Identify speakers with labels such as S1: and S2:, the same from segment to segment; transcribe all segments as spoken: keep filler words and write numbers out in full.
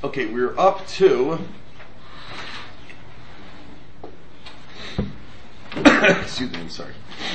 S1: Okay, we're up to excuse me, I'm sorry.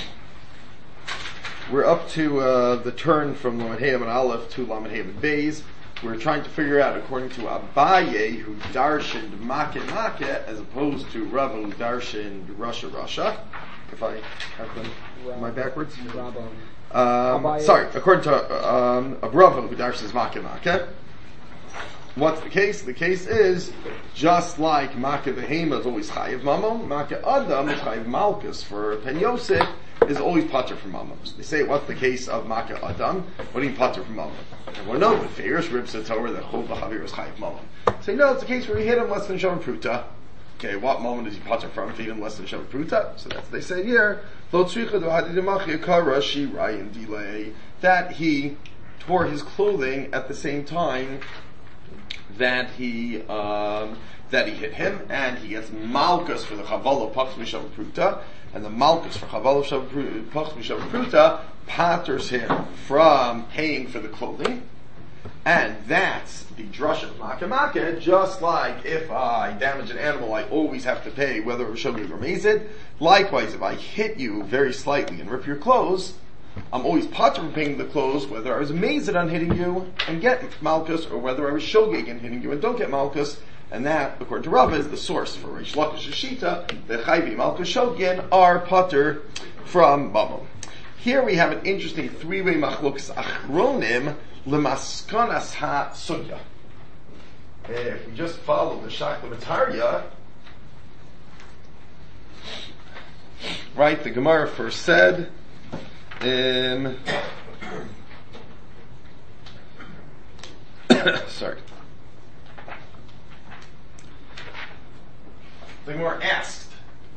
S1: We're up to uh, the turn from Lamed Hey and Aleph to Lamed Hey and Beis. We're trying to figure out, according to Abaye, who darshaned Make Make, as opposed to Rav, who darshaned Rasha Rasha. If I have them, am I backwards? Um, sorry, according to um, Abrava, who darshaned Make Make. What's the case? The case is, just like Make Behema is always Chayiv Mamon, Make Adam is Chayiv Malkus for Pen Yosef, is always Pater from Mamon. They say, what's the case of Make Adam? What do you mean Pater from Mamon? Well, no, with Feirish Ribs the Torah that Chol B'Havir is Chayiv Mamon. Say, no, it's a case where he hit him less than Shavim Pruta. Okay, what moment does he Pater from? If he hit him less than Shavim Pruta? So that's what they say here. That he tore his clothing at the same time that he um, that he hit him, and he gets malchus for the chavala pachs mishav pruta, and the malchus for chavala pachs mishav pruta patters him from paying for the clothing, and that's the drush of makamaka. Just like if I damage an animal, I always have to pay whether it was shogeg or mazid. Likewise, if I hit you very slightly and rip your clothes, I'm always pater from paying the clothes, whether I was amazed on hitting you and get malchus, or whether I was shogeg and hitting you and don't get malchus. And that, according to Rav, is the source for Reish Lakish Shita. The chayvi malchus shogeg are pater from mamon. Here we have an interesting three-way machlokas achronim lemaskanas ha sugya. If we just follow the Shaklavataria, right? The Gemara first said. Um, sorry. The Gemara asked,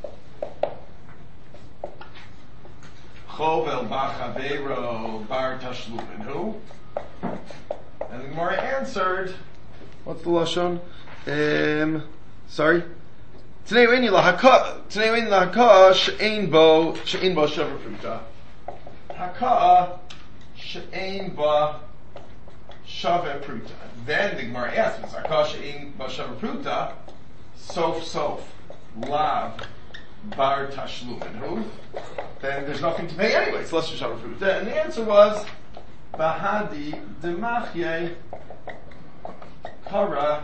S1: Chovel b'chaveiro bar tashlumin hu? And the Gemara answered, what's the lashon? Um, sorry. Today we need lahaka. Today we need lahaka she'ein bo she'ein bo shavar pruta. Haka'a she'ein ba shaveh pruta. Then the Gemara asks, Haka'a she'ein ba shaveh pruta, sof sof lav bar tashlumin hu. Then there's nothing to pay anyway. It's less than shaveh pruta. And the answer was bahadi demachye kara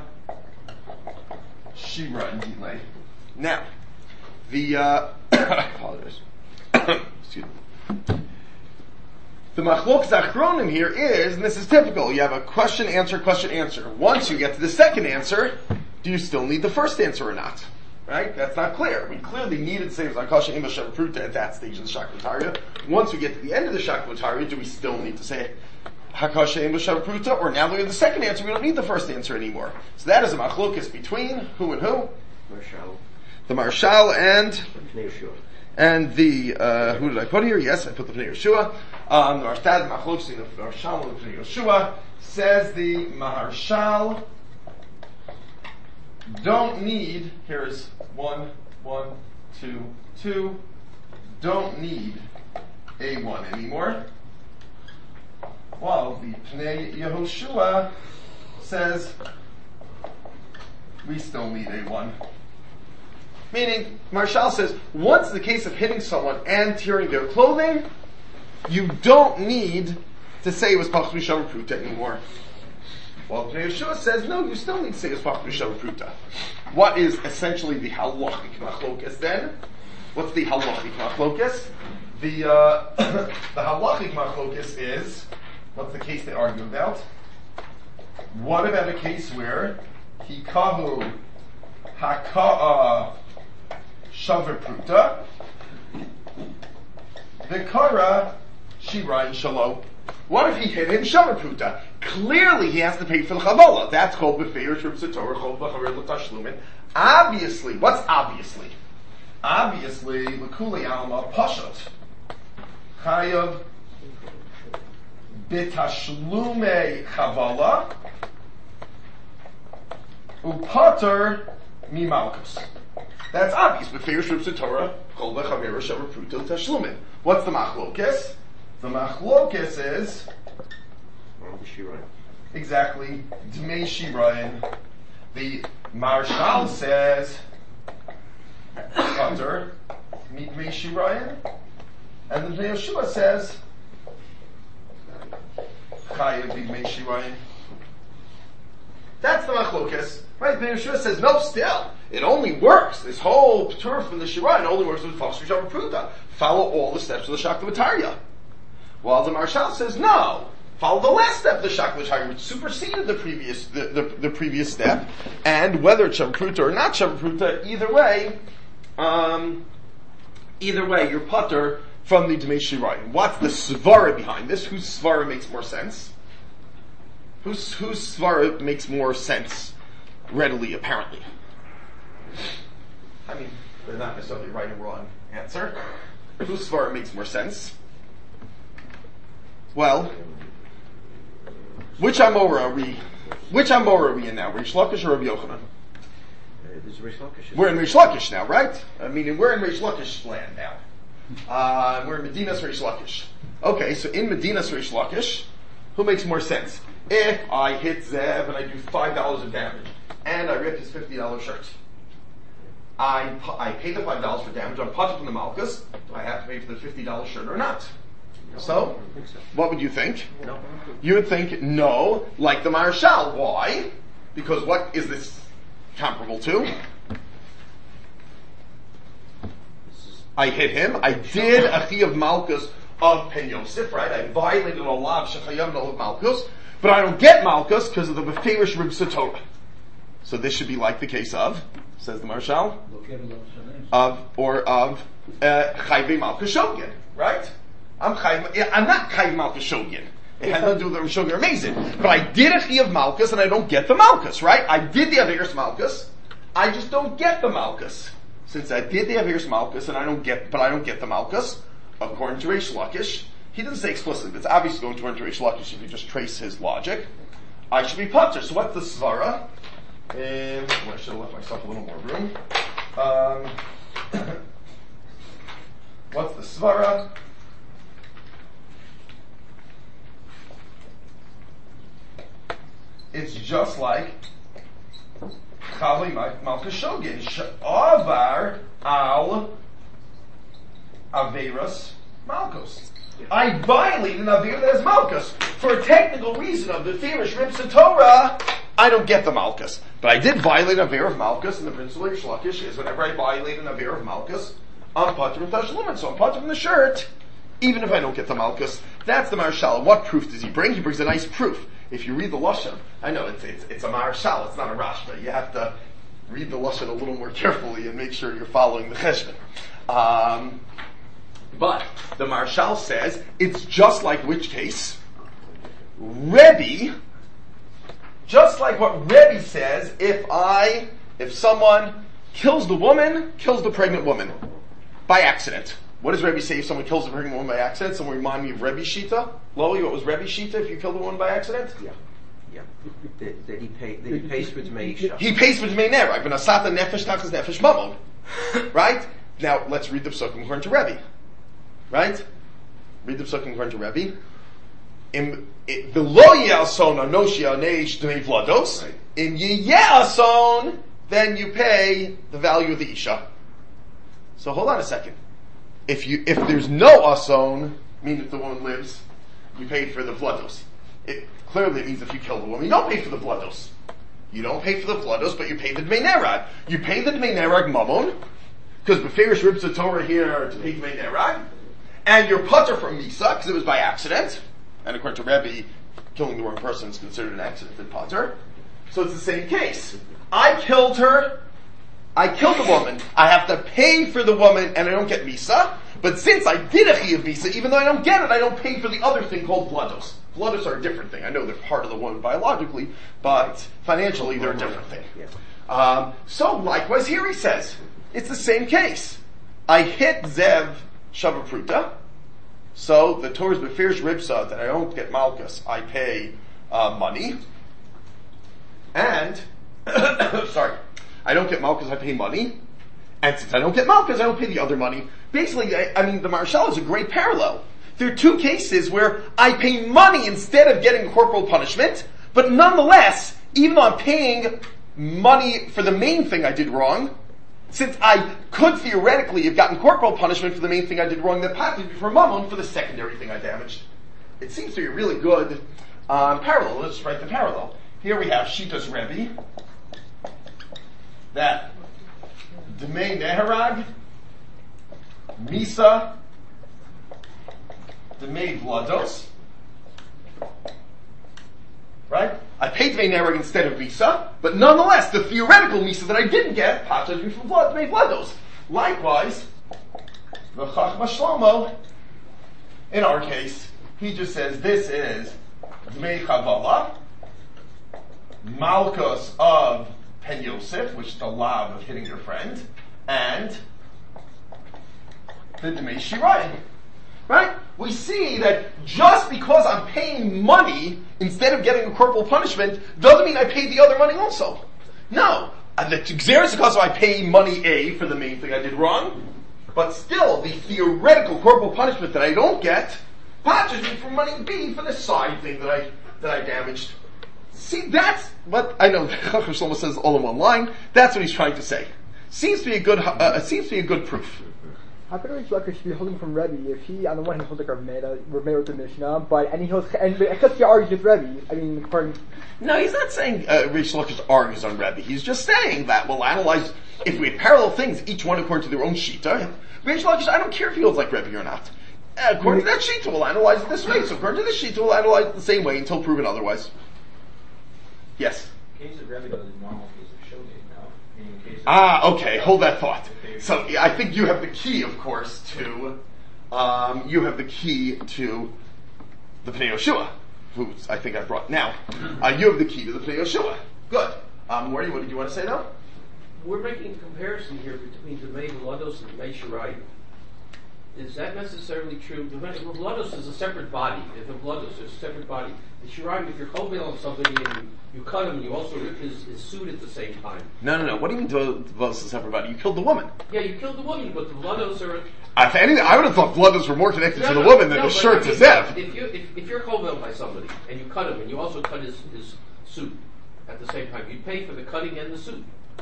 S1: shira and delay. Now, the uh, I apologize. Excuse me. The machlok zachronim here is, and this is typical, you have a question, answer, question, answer. Once you get to the second answer, do you still need the first answer or not? Right? That's not clear. We clearly needed to say Zakasha Ima Shavapruta at that stage in the Shaklavataria. Once we get to the end of the Shaklavataria, do we still need to say Hakasha Ima Shavapruta? Or now that we have the second answer, we don't need the first answer anymore. So that is a machlokas between who and who?
S2: Marshal.
S1: The Marshal and
S2: Yeshua.
S1: And the, uh, who did I put here? Yes, I put the Pnei Yeshua. Um, the Marstad Machlokes in the Marshal and the Pnei Yeshua says the Maharshal don't need, here's one, one, two, two, don't need A one anymore. While the Pnei Yehoshua says we still need A one. Meaning, Marshal says, once the case of hitting someone and tearing their clothing, you don't need to say it was Pachmi Shavar Pruta anymore. Well, Pnei Yeshua says, no, you still need to say it was Pachmi Shavar Pruta. What is essentially the halachic machlokas then? What's the halachic machlokas? The, uh, the halachic machlokas is, what's the case they argue about? What about a case where hikahu haka'a Shavar Pruta, Vikara Shira and Shalom. What if he hit him Shavar Pruta? Clearly he has to pay for the Chavala. That's called Befeir Shub Sator, Chol B'Chaver L'Tashlumin. Obviously, what's obviously? Obviously, L'Kuli Alma Pashat. Chayav B'Tashlume Chavala Upater Mimalkus. That's obvious. But Feir Shub Torah, Chol B'Chaver Shavar Pruta L'Tashlumin. What's the machlokes? The machlokes is exactly Dmei Shirayin The Marshal says, Pater, Midmei Shirayin, and the Bnei Yeshua says, Chayev Midmei Shirayin. That's the machlokas, right? Bnei Yeshua says, no, still, it only works. This whole turf from the Shirayin only works with Fafshu Shabbat Pruta. Follow all the steps of the Shakta V'Tarya. While the Marshal says, no, follow the last step of the Shakta V'Tarya, which superseded the previous, the, the, the previous step, and whether it's Shabbat Pruta or not Shabbat Pruta, either way, um, either way, you're putter from the Dmei Shirayin. What's the svara behind this? Whose svara makes more sense? Whose, whose svara makes more sense readily, apparently? I mean, they're not necessarily right or wrong answer. Whose svara makes more sense? Well, which Amora are we, which Amora are we in now? Rish Lakish or Rabbi Yochanan? We're in Rish Lakish now, right? I mean, we're in Rish Lakish land now. Uh, we're in Medina's Rish Lakish. Okay, so in Medina's Rish Lakish, who makes more sense? If I hit Zev and I do five dollars of damage, and I rip his fifty dollar shirt, I I pay the five dollars for damage. I'm putter from the Malchus. Do I have to pay for the fifty dollar shirt or not? No, so, so, what would you think? No. You would think no, like the Marshal. Why? Because what is this comparable to? I hit him. I did a chi of Malchus of Pen Yosef, right? I violated a law of Shechayam of Malchus, but I don't get Malchus because of the Beferish Rib Satorah. So this should be like the case of, says the Marshal, of, or of, uh, Chayvei Malchus Shogin, right? I'm Chayv, I'm not Chayv Malchus Shogin. It has nothing to do with the Shogin amazing. But I did a chi of Malchus and I don't get the Malchus, right? I did the Averis Malchus, I just don't get the Malchus. Since I did the Averis Malchus and I don't get, but I don't get the Malchus, according to Reish Lakish, he doesn't say explicitly, but it's obviously going to Reish Lakish if you just trace his logic. I should be putter. So what's the svara? And well, I should have left myself a little more room. Um, what's the svara? It's just like Chavli Malchus Shogin Avar al Averas Malchus. I violated an Avera that is Malchus. For a technical reason of the Firish Rib Torah, I don't get the Malchus. But I did violate an Avera of Malchus, and the principle of Shlakish is whenever I violate an Avera of Malchus, I'm putter from Tashlumin, so I'm putter from the shirt, even if I don't get the Malchus. That's the Marshal. What proof does he bring? He brings a nice proof. If you read the Lashon, I know it's, it's, it's a Marshal, it's not a Rashba. You have to read the Lashon a little more carefully and make sure you're following the Cheshbon. Um, but the Marshal says it's just like which case? Rebbe, just like what Rebbe says, if I, if someone kills the woman, kills the pregnant woman by accident. What does Rebbe say if someone kills a pregnant woman by accident? Someone remind me of Rebbe Shita. Loli, what was Rebbe Shita if you killed a woman by accident?
S2: Yeah. Yeah. that, that he pay, that he pays for Dmei Isha.
S1: He pays for Dmei Ner, right? But Asata Nefesh Tachas Nefesh Mamon. Right? Now, let's read the Psukim according to Rebbe. Right? Read the Psukim according to Rebbe. In the Lo Yason Anoshia Neish Dmei Vlados. In Yeyason, then you pay the value of the Isha. So hold on a second. If you, if there's no ason, meaning if the woman lives, you pay for the vlados. It clearly means if you kill the woman, you don't pay for the vlados. You don't pay for the vlados, but you pay the dmei nerag. You pay the dmei nerag mamon, because beferish ribs of Torah here to pay dmei nerag, and you're putter from misa, because it was by accident, and according to Rebbe, killing the wrong person is considered an accident in putter. So it's the same case. I killed her, I killed the woman, I have to pay for the woman, and I don't get misa, but since I did a chi of misa, even though I don't get it, I don't pay for the other thing called vlados. Vlados are a different thing. I know they're part of the woman biologically, but financially they're a different thing. Um, so likewise here he says, it's the same case. I hit Zev Shavapruta, so the Torah's beferish ribsa that I don't get malchus, I pay uh, money, and, sorry, I don't get malchus, I pay money. And since I don't get malchus, I don't pay the other money. Basically, I, I mean, the Marshal is a great parallel. There are two cases where I pay money instead of getting corporal punishment, but nonetheless, even though I'm paying money for the main thing I did wrong, since I could theoretically have gotten corporal punishment for the main thing I did wrong, that packed me for mammon for the secondary thing I damaged. It seems to be a really good um, parallel. Let's just write the parallel. Here we have Shitas Rebbe, that Demei Neherag, Misa, Demei Vlados, right? I paid Demei Neherag instead of Misa, but nonetheless, the theoretical Misa that I didn't get, patches me from Vlad, Demei Vlados. Likewise, the Chachma Shlomo, in our case, he just says this is Dmei Chavala, Malchus of Pen Yosef, which is the lav of hitting your friend, and the Dmei Shirayim. Right? We see that just because I'm paying money instead of getting a corporal punishment doesn't mean I paid the other money also. No. And the Xeris because I pay money A for the main thing I did wrong, but still the theoretical corporal punishment that I don't get patches me for money B for the side thing that I that I damaged. See, that's what I know. Chacham Shlomo says all in one line. That's what he's trying to say. Seems to be a good. Uh, seems to be a good proof.
S3: How could Reish Lakish be holding from Rebbe if he, on the one hand, holds like Rav Meir, Rav Meir with the Mishnah, but and he holds and because he argues with Rebbe. I mean, according.
S1: No, he's not saying uh, Reish Lakish argues on Rebbe. He's just saying that we'll analyze if we have parallel things, each one according to their own shita. Reish Lakish, I don't care if he holds like Rebbe or not. Uh, according to that shita, we'll analyze it this way. So according to this shita, we'll analyze it the same way until proven otherwise. Yes.
S2: In case of Rebbe, though, the normal case of Shogeg, no? In case of
S1: Ah, okay. Hold that thought. So I think you have the key, of course, to um, you have the key to the Pnei Yoshua, who I think I brought now. Uh, you have the key to the Pnei Yoshua. Good. Um, Morty, what did you want to say now?
S4: We're making a comparison here between the Dmei Vlados and Dmei Shirayim. Is that necessarily true? The Vlados is a separate body. If a Vlados is a separate body, the Shirayim, if you're holding on somebody and you cut him, you also rip his, his suit at the same time.
S1: No, no, no. What do you mean the Vlados is a separate body? You killed the woman.
S4: Yeah, you killed the woman, but the Vlados are.
S1: Uh, if anything, I would have thought Vlados were more connected
S4: no,
S1: to the
S4: no,
S1: woman than
S4: no,
S1: the shirt
S4: I mean,
S1: to Zev.
S4: If you if, if you're chovel by somebody and you cut him and you also cut his, his suit at the same time, you pay for the cutting and the suit.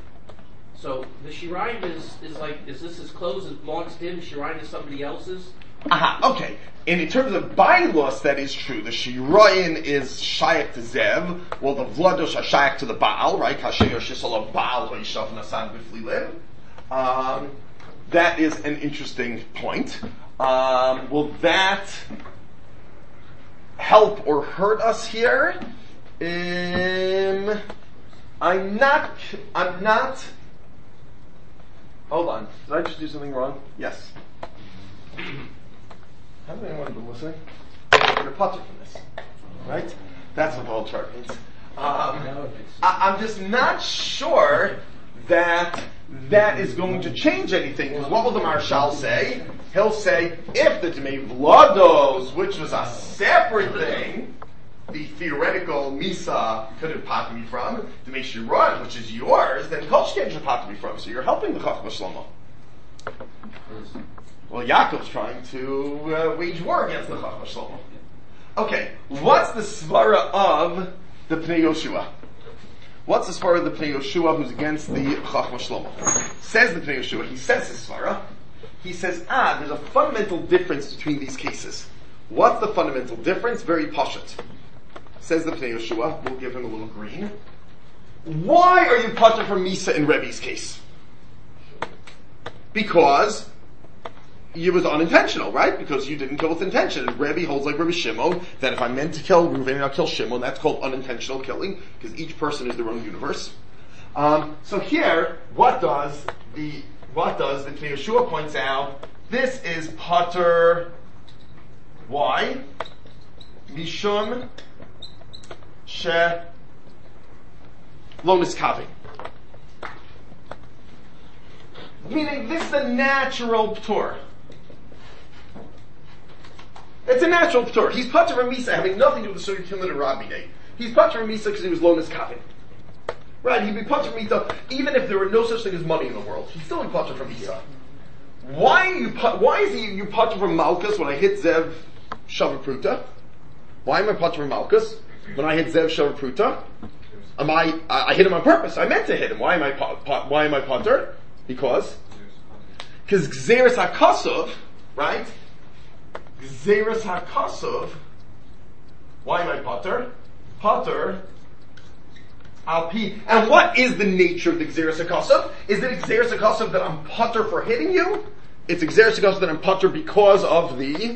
S4: So the Shirayim is, is like, is this his clothes that belongs to him? Shirayim is somebody else's?
S1: Aha, okay. And in terms of bylaws, that is true. The Shirayin is shayak to Zev, while the Vlados are shayak to the Baal, right? Kasher Shisala Baal Hoishav Nasan Biflilim. Um, that is an interesting point. Um, will that help or hurt us here? Um, I'm not, I'm not, hold on. Did I just do something wrong? Yes. Hasn't anyone been listening? I'm going to putter from this, right? That's what the whole chart means. Um, I, I'm just not sure that that is going to change anything. Because what will the Marshal say? He'll say, if the Dmei Vlados, which was a separate thing, the theoretical Misa could have popped me from, Dmei Shirayim, which is yours, then Kolshken should pop me from. So you're helping the Chachma Shlomo. Well, Yaakov's trying to uh, wage war against the Chachma Shlomo. Okay, what's the svara of the Pnei Yoshua? What's the svara of the Pnei Yoshua who's against the Chachma Shlomo? Says the Pnei Yoshua, he says his svara. He says, ah, there's a fundamental difference between these cases. What's the fundamental difference? Very pashut. Says the Pnei Yoshua, we'll give him a little green. Why are you pashut from Misa in Rebbe's case? Because it was unintentional, right? Because you didn't kill with intention. And Rebbe holds like Rebbe Shimon that if I meant to kill Reuven, I'll kill Shimon. That's called unintentional killing because each person is their own universe. Um, so here, what does the what does the Pnei Yoshua points out? This is pater. Why? Mishum she lo niskavi. Meaning, this is a natural p'tur. It's a natural p'tur. He's pater from Misa, having nothing to do with the Surah Kilin and Rabbi Day. He's pater from Misa because he was lonis kavin. Right? He'd be pater from Misa even if there were no such thing as money in the world. He'd still be pater from Misa. Why are you? Why is he you pater from Malchus when I hit Zev Shavapruta? Why am I pater from Malchus when I hit Zev Shavapruta? Am I, I, I hit him on purpose. I meant to hit him. Why am I, po- po- why am I potter? Because, because Gzeres HaKosov, right? Gzeres HaKosov, why am I potter? Potter, Alpi. And what is the nature of the Gzeres HaKosov? Is it Gzeres HaKosov that I'm potter for hitting you? It's Gzeres HaKosov that I'm potter because of the,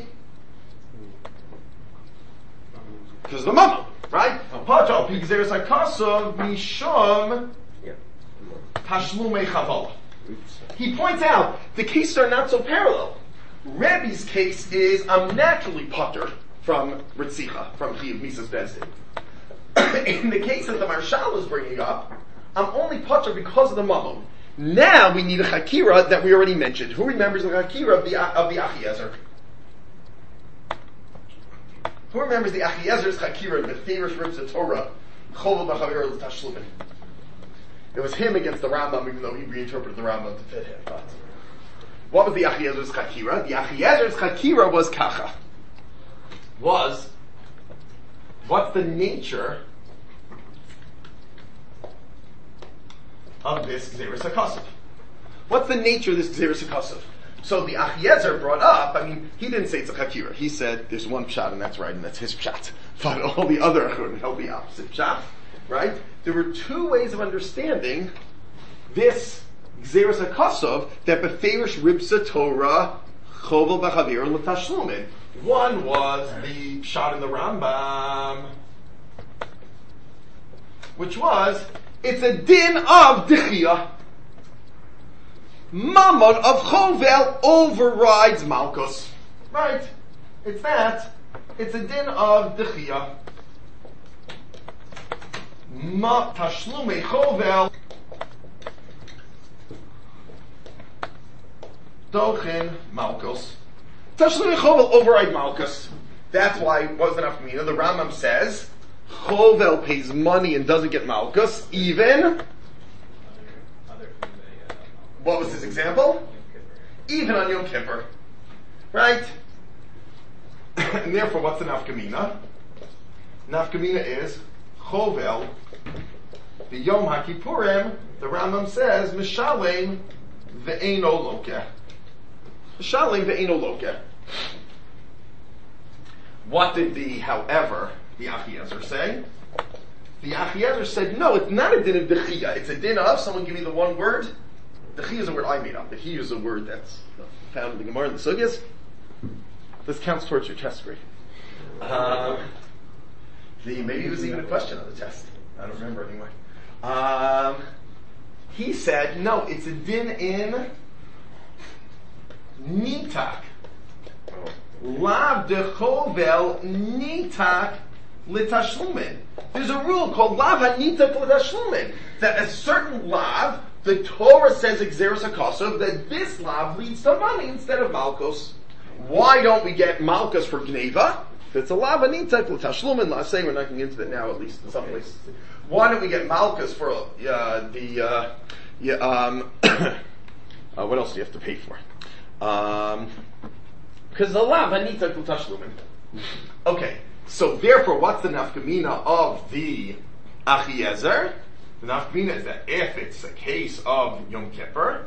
S1: because of the mama, right? I'm potter, Alpi Gzeres HaKosov, Mishom, Tashlumei Chavala. He points out, the cases are not so parallel. Rebbe's case is, I'm naturally potter from Ritzicha, from Chiyuv Misas Bezdin. In the case that the Marshal is bringing up, I'm only potter because of the Mamon. Now we need a Chakira that we already mentioned. Who remembers the Chakira of the, of the Achiezer? Who remembers the Achiezer's Chakira in the famous Ribs of Torah? Chovel B'Chavir L'Tashlumin. It was him against the Rambam, even though he reinterpreted the Rambam to fit him. But what was the Achiezer's Chakira? The Achiezer's Chakira was Kacha. Was, what's the nature of this Gzeres HaKosov? What's the nature of this Gzeres HaKosov? So the Achiezer brought up, I mean, he didn't say it's a Chakira. He said there's one pshat and that's right, and that's his pshat. But all the other Achurim held the opposite pshat, right? There were two ways of understanding this Gzeres HaKosov that beferish Ribsa Torah Chovel B'Chavir L'Tashlumin. One was the pshat in the Rambam, which was, it's a din of Dechiyah. Mammon of Chovel overrides Malkus. Right. It's that. It's a din of Dechiyah. Ma Tashlume Chovel Dochin Malkus. Tashlume Chovel override Malkus. That's why it wasn't enough mina. The Rambam says Chovel pays money and doesn't get Malkus, even. What was his example? Even on Yom Kippur. Right? And therefore, what's the nafkamina? Nafkamina is Chovel, the Yom HaKippurim, the Rambam says, Mishalem ve'eno lokeh. Mishalem ve'eno lokeh. What did the, however, the Achiezer say? The Achiezer said, no, it's not a din of Dechiyah. It's a din of, someone give me the one word. Dechiyah is a word I made up. Dechiyah is a word that's found in the Gemara and the Sugyas. This counts towards your test grade. Um, the, maybe it was even a question on the test. I don't remember anyway. Um, he said, no, it's a din in Nitak. Lav dechovel Nitak litashlumin. There's a rule called Lav ha-Nitak litashlumin. That a certain Lav, the Torah says Gzeres HaKosov, that this Lav leads to money instead of Malkos. Why don't we get Malkus for Gneva? If it's a Lav ha-Nitak litashlumin, let's say we're not getting into that now, at least in some places. Why don't we get Malkus for uh, the, uh, yeah, um, uh, what else do you have to pay for? Um, because the Lav ha-Nitak l'tashlumin. Okay, so therefore, what's the nafkamina of the Achiezer? The nafkamina is that if it's a case of Yom Kippur,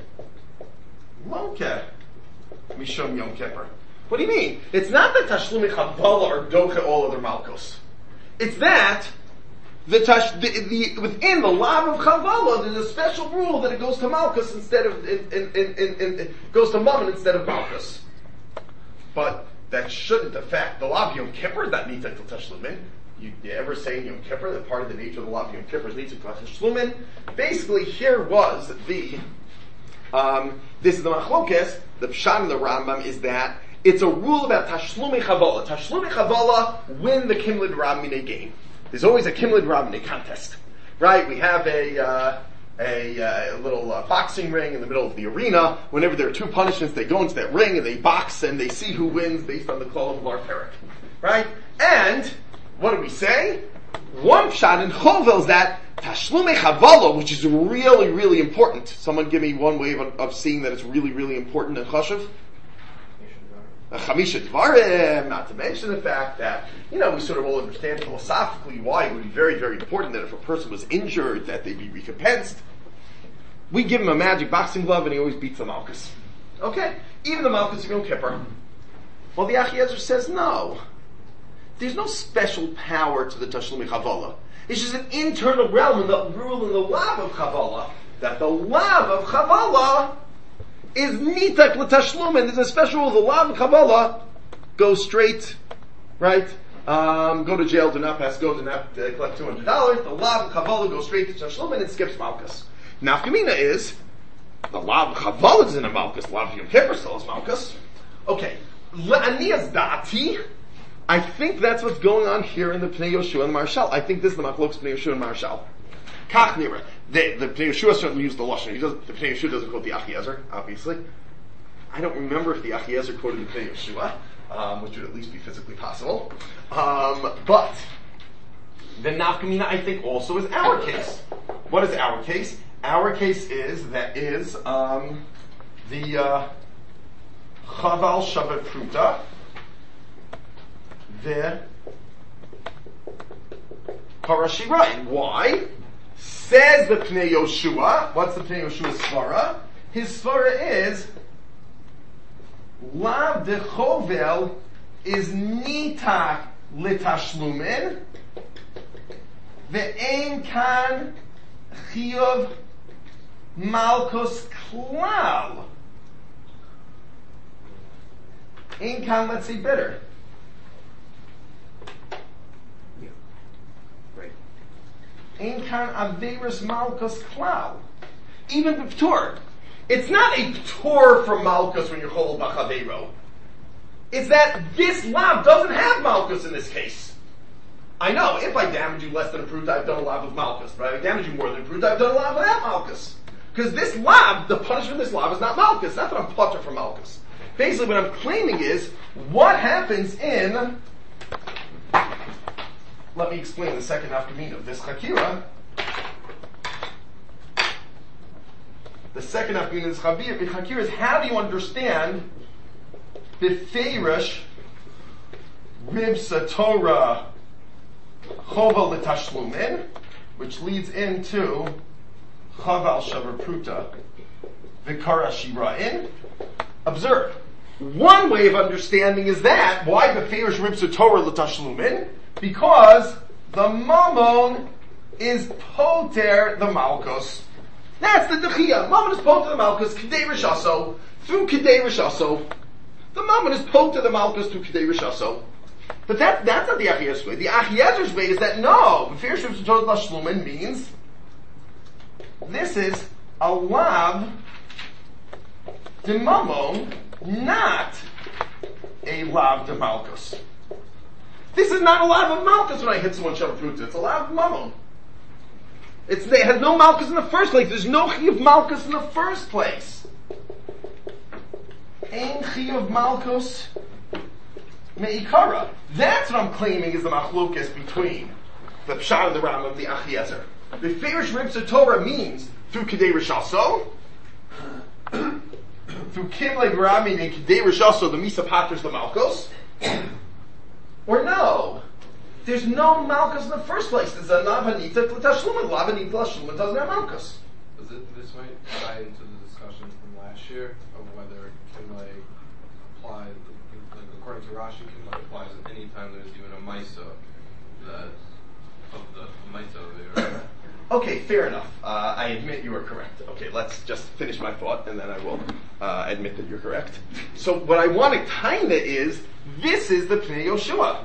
S1: Loke, Mishum Yom Kippur. What do you mean? It's not that Tashlumi Chavala or Doche all other Malkos. It's that the, tash, the, the within the Lav of Chavala, there's a special rule that it goes to Malkus instead of in, in, in, in, in, it goes to Mammon instead of Malkus. But that shouldn't affect the Lav Yom Kippur. That needs to Tashlumin. You, you ever say in Yom Kippur that part of the nature of the Lav Yom Kippur needs to Tashlumin? Basically, here was the um, this is the Machlokes. The Pshat in the Rambam is that it's a rule about Tashlumi Chavala. Tashlumi Chavala win the Kimlid Rabmine game. There's always a Kimlid Rabmine contest, right? We have a uh, a, uh, a little uh, boxing ring in the middle of the arena. Whenever there are two punishments, they go into that ring and they box and they see who wins based on the Kol of Lar Perek, right? And what do we say? One shot in Chovel is that Tashlume Chavala, which is really, really important. Someone give me one way of, of seeing that it's really, really important in Chashuv. Chamisha Dvarim, not to mention the fact that, you know, we sort of all understand philosophically why it would be very, very important that if a person was injured, that they be recompensed. We give him a magic boxing glove and he always beats the Malchus. Okay? Even the Malchus of Yom Kippur. Well, the Achiezer says no. There's no special power to the Tashlumi Chavala. It's just an internal realm in the rule in the lav of Chavala, that the lav of Chavala is nitak l'tashlum, and there's a special rule, the lav of Chavala goes straight, right? Um, go to jail, do not pass, go, do not uh, collect two hundred dollars. The lav of Chavala goes straight to Tashlum and it skips Malchus. Nafkamina is, the lav of Chavala is in a Malchus, the lav of Yom Kippur still is Malchus. Okay, Le'aniyas da'ati, I think that's what's going on here in the Pnei Yoshua and the Marshal. I think this is the Machlokes Pnei Yoshua and Marshal. Kach nira. The, the Pnei Yoshua certainly used the Lashon. He doesn't, the Pnei Yoshua doesn't quote the Achiezer, obviously. I don't remember if the Achiezer quoted the Pnei Yoshua, um, which would at least be physically possible. Um, but, the Nafkamina, I think, also is our case. What is our case? Our case is, that is, um, the, uh, Chaval Shabbat Pruta, the Parashirayin. Why? Says the Pnei Yoshua. What's the Pnei Yoshua's svara? His svara is Lav de Chovel is nita litashlumin ve'ein kan chiyuv malchus klal. Ein kan, let's say, bitter. Ein kan averis malchus klal. Even b'ptur. It's not a ptur from malchus when you're cholol b'chavero. It's that this lav doesn't have malchus in this case. I know, if I damage you less than a pruta, I've done a lav with malchus. But if I damage you more than a pruta, I've done a lav without malchus. Because this lav, the punishment of this lav is not malchus. That's what I'm putter from malchus. Basically what I'm claiming is, what happens in... Let me explain the second nafkamina of this chakira. The second nafkamina of this chakira is, how do you understand b'feirish ribsa Torah chova l'tashlumin, which leads into chaval shavar pruta v'kara shira'in. Observe. One way of understanding is that, why b'feirish ribsa Torah l'tashlumin? Because the mammon is poter the malchus. That's the dechia. Mammon is poter the malchus, k'dei rishaso, through k'dei rishaso. The mammon is poter the malchus through k'dei rishaso. But that, that's not the Achiezer's way. The Achiezer's way is that no, b'feirish ribsa Torah l'tashlumin means this is a lav de mammon, not a lav de malchus. This is not a lav of malchus when I hit someone shavar pruta. It's a lav of mammon. It's, it has no malchus in the first place. There's no chi of malchus in the first place. Ein chi of malchus me'ikara. That's what I'm claiming is the machlokes between the Pshat and the Ram of the Achiezer. The B'feirish ribsa Torah means through k'dei rishaso, through kimle v'ramin and k'dei rishaso, the misa paters the malchus. Or no, there's no malchus in the first place. There's a lavanita l'tashlumin. Lavanita l'tashlumin doesn't have malchus.
S5: Does it, this might tie into the discussion from last year of whether Kimle applies, like according to Rashi, Kimle applies at any time there's even a Maisa that of the Maisa there.
S1: Okay, fair enough. Uh, I admit you are correct. Okay, let's just finish my thought and then I will uh, admit that you're correct. So what I want to kinda is, this is the Pnei Yoshua.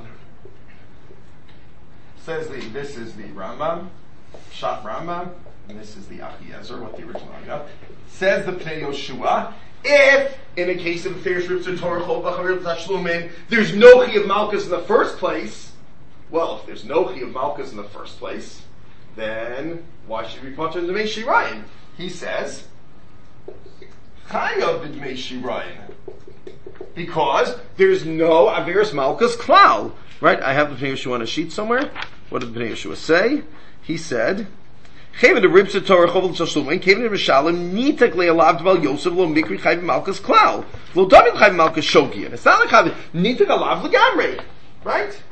S1: Says the, this is the Rambam, Shat Rambam, and this is the Achiezer, what the original I got. Says the Pnei Yoshua, if, in a case of B'feirish ribsa Torah chol b'chavir l'tashlumin, there's no chi of malchus in the first place, well, if there's no chi of malchus in the first place, then why should we put in the Dmei Shirayin? He says, Chayav b'Dmei Shirayin. Because there's no Averis Malchus Klal. Right? I have the Pnei Yoshua on a sheet somewhere. What did the Pnei Yoshua say? He said, Chayvin the Ribsa Torah Chovel Shashumin, Chayvin the Rishalim, Nitak Le'alav Dval Yosef Lo Mikri Chayvin Malkus Klal. Lo David Chayvin Malkus Shogian. It's not like Chayvin, Nitak Alav Legamrei. Right?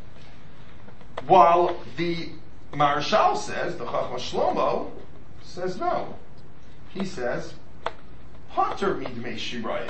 S1: While the Marshal says, the Chachma Shlomo says no. He says, Pater Midmei Shirayim.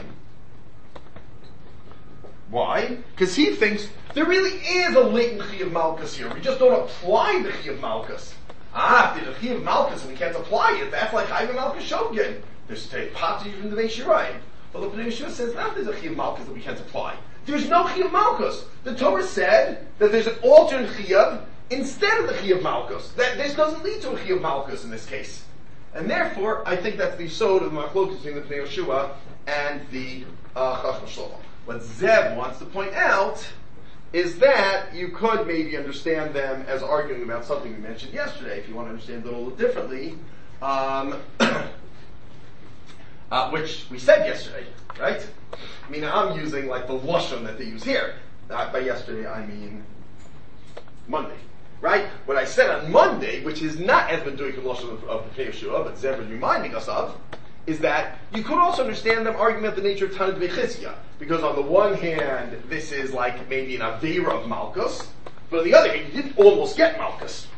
S1: Why? Because he thinks there really is a latent Chi of Malkus here. We just don't apply the Chi of Malkus. Ah, if there's a Chi of Malkus and we can't apply it, that's like Chayvin Malkus Shogin. There's a Pater even the Meishirayim. But the Pnei Yeshua says, now there's a Chi of Malkus that we can't apply. There's no Chi of Malkus. The Torah said that there's an alternate Chi instead of the Chi of Malkus. That this doesn't lead to a Chi of Malkus in this case. And therefore, I think that's the sod of the Machlokes between the Pnei Yeshua and the uh, Chachma Shlomo. What Zev wants to point out is that you could maybe understand them as arguing about something we mentioned yesterday, if you want to understand it a little differently, um, uh, which we said yesterday, right? I mean, I'm using like the lashon that they use here. Uh, by yesterday, I mean Monday, right? What I said on Monday, which is not as been doing the lashon of, of the Pnei Yeshua, but Zev is reminding us of, is that you could also understand them arguing about the nature of Tanit Vechizkia. Because on the one hand, this is like maybe an Aveira of Malkus, but on the other hand, you didn't almost get Malkus.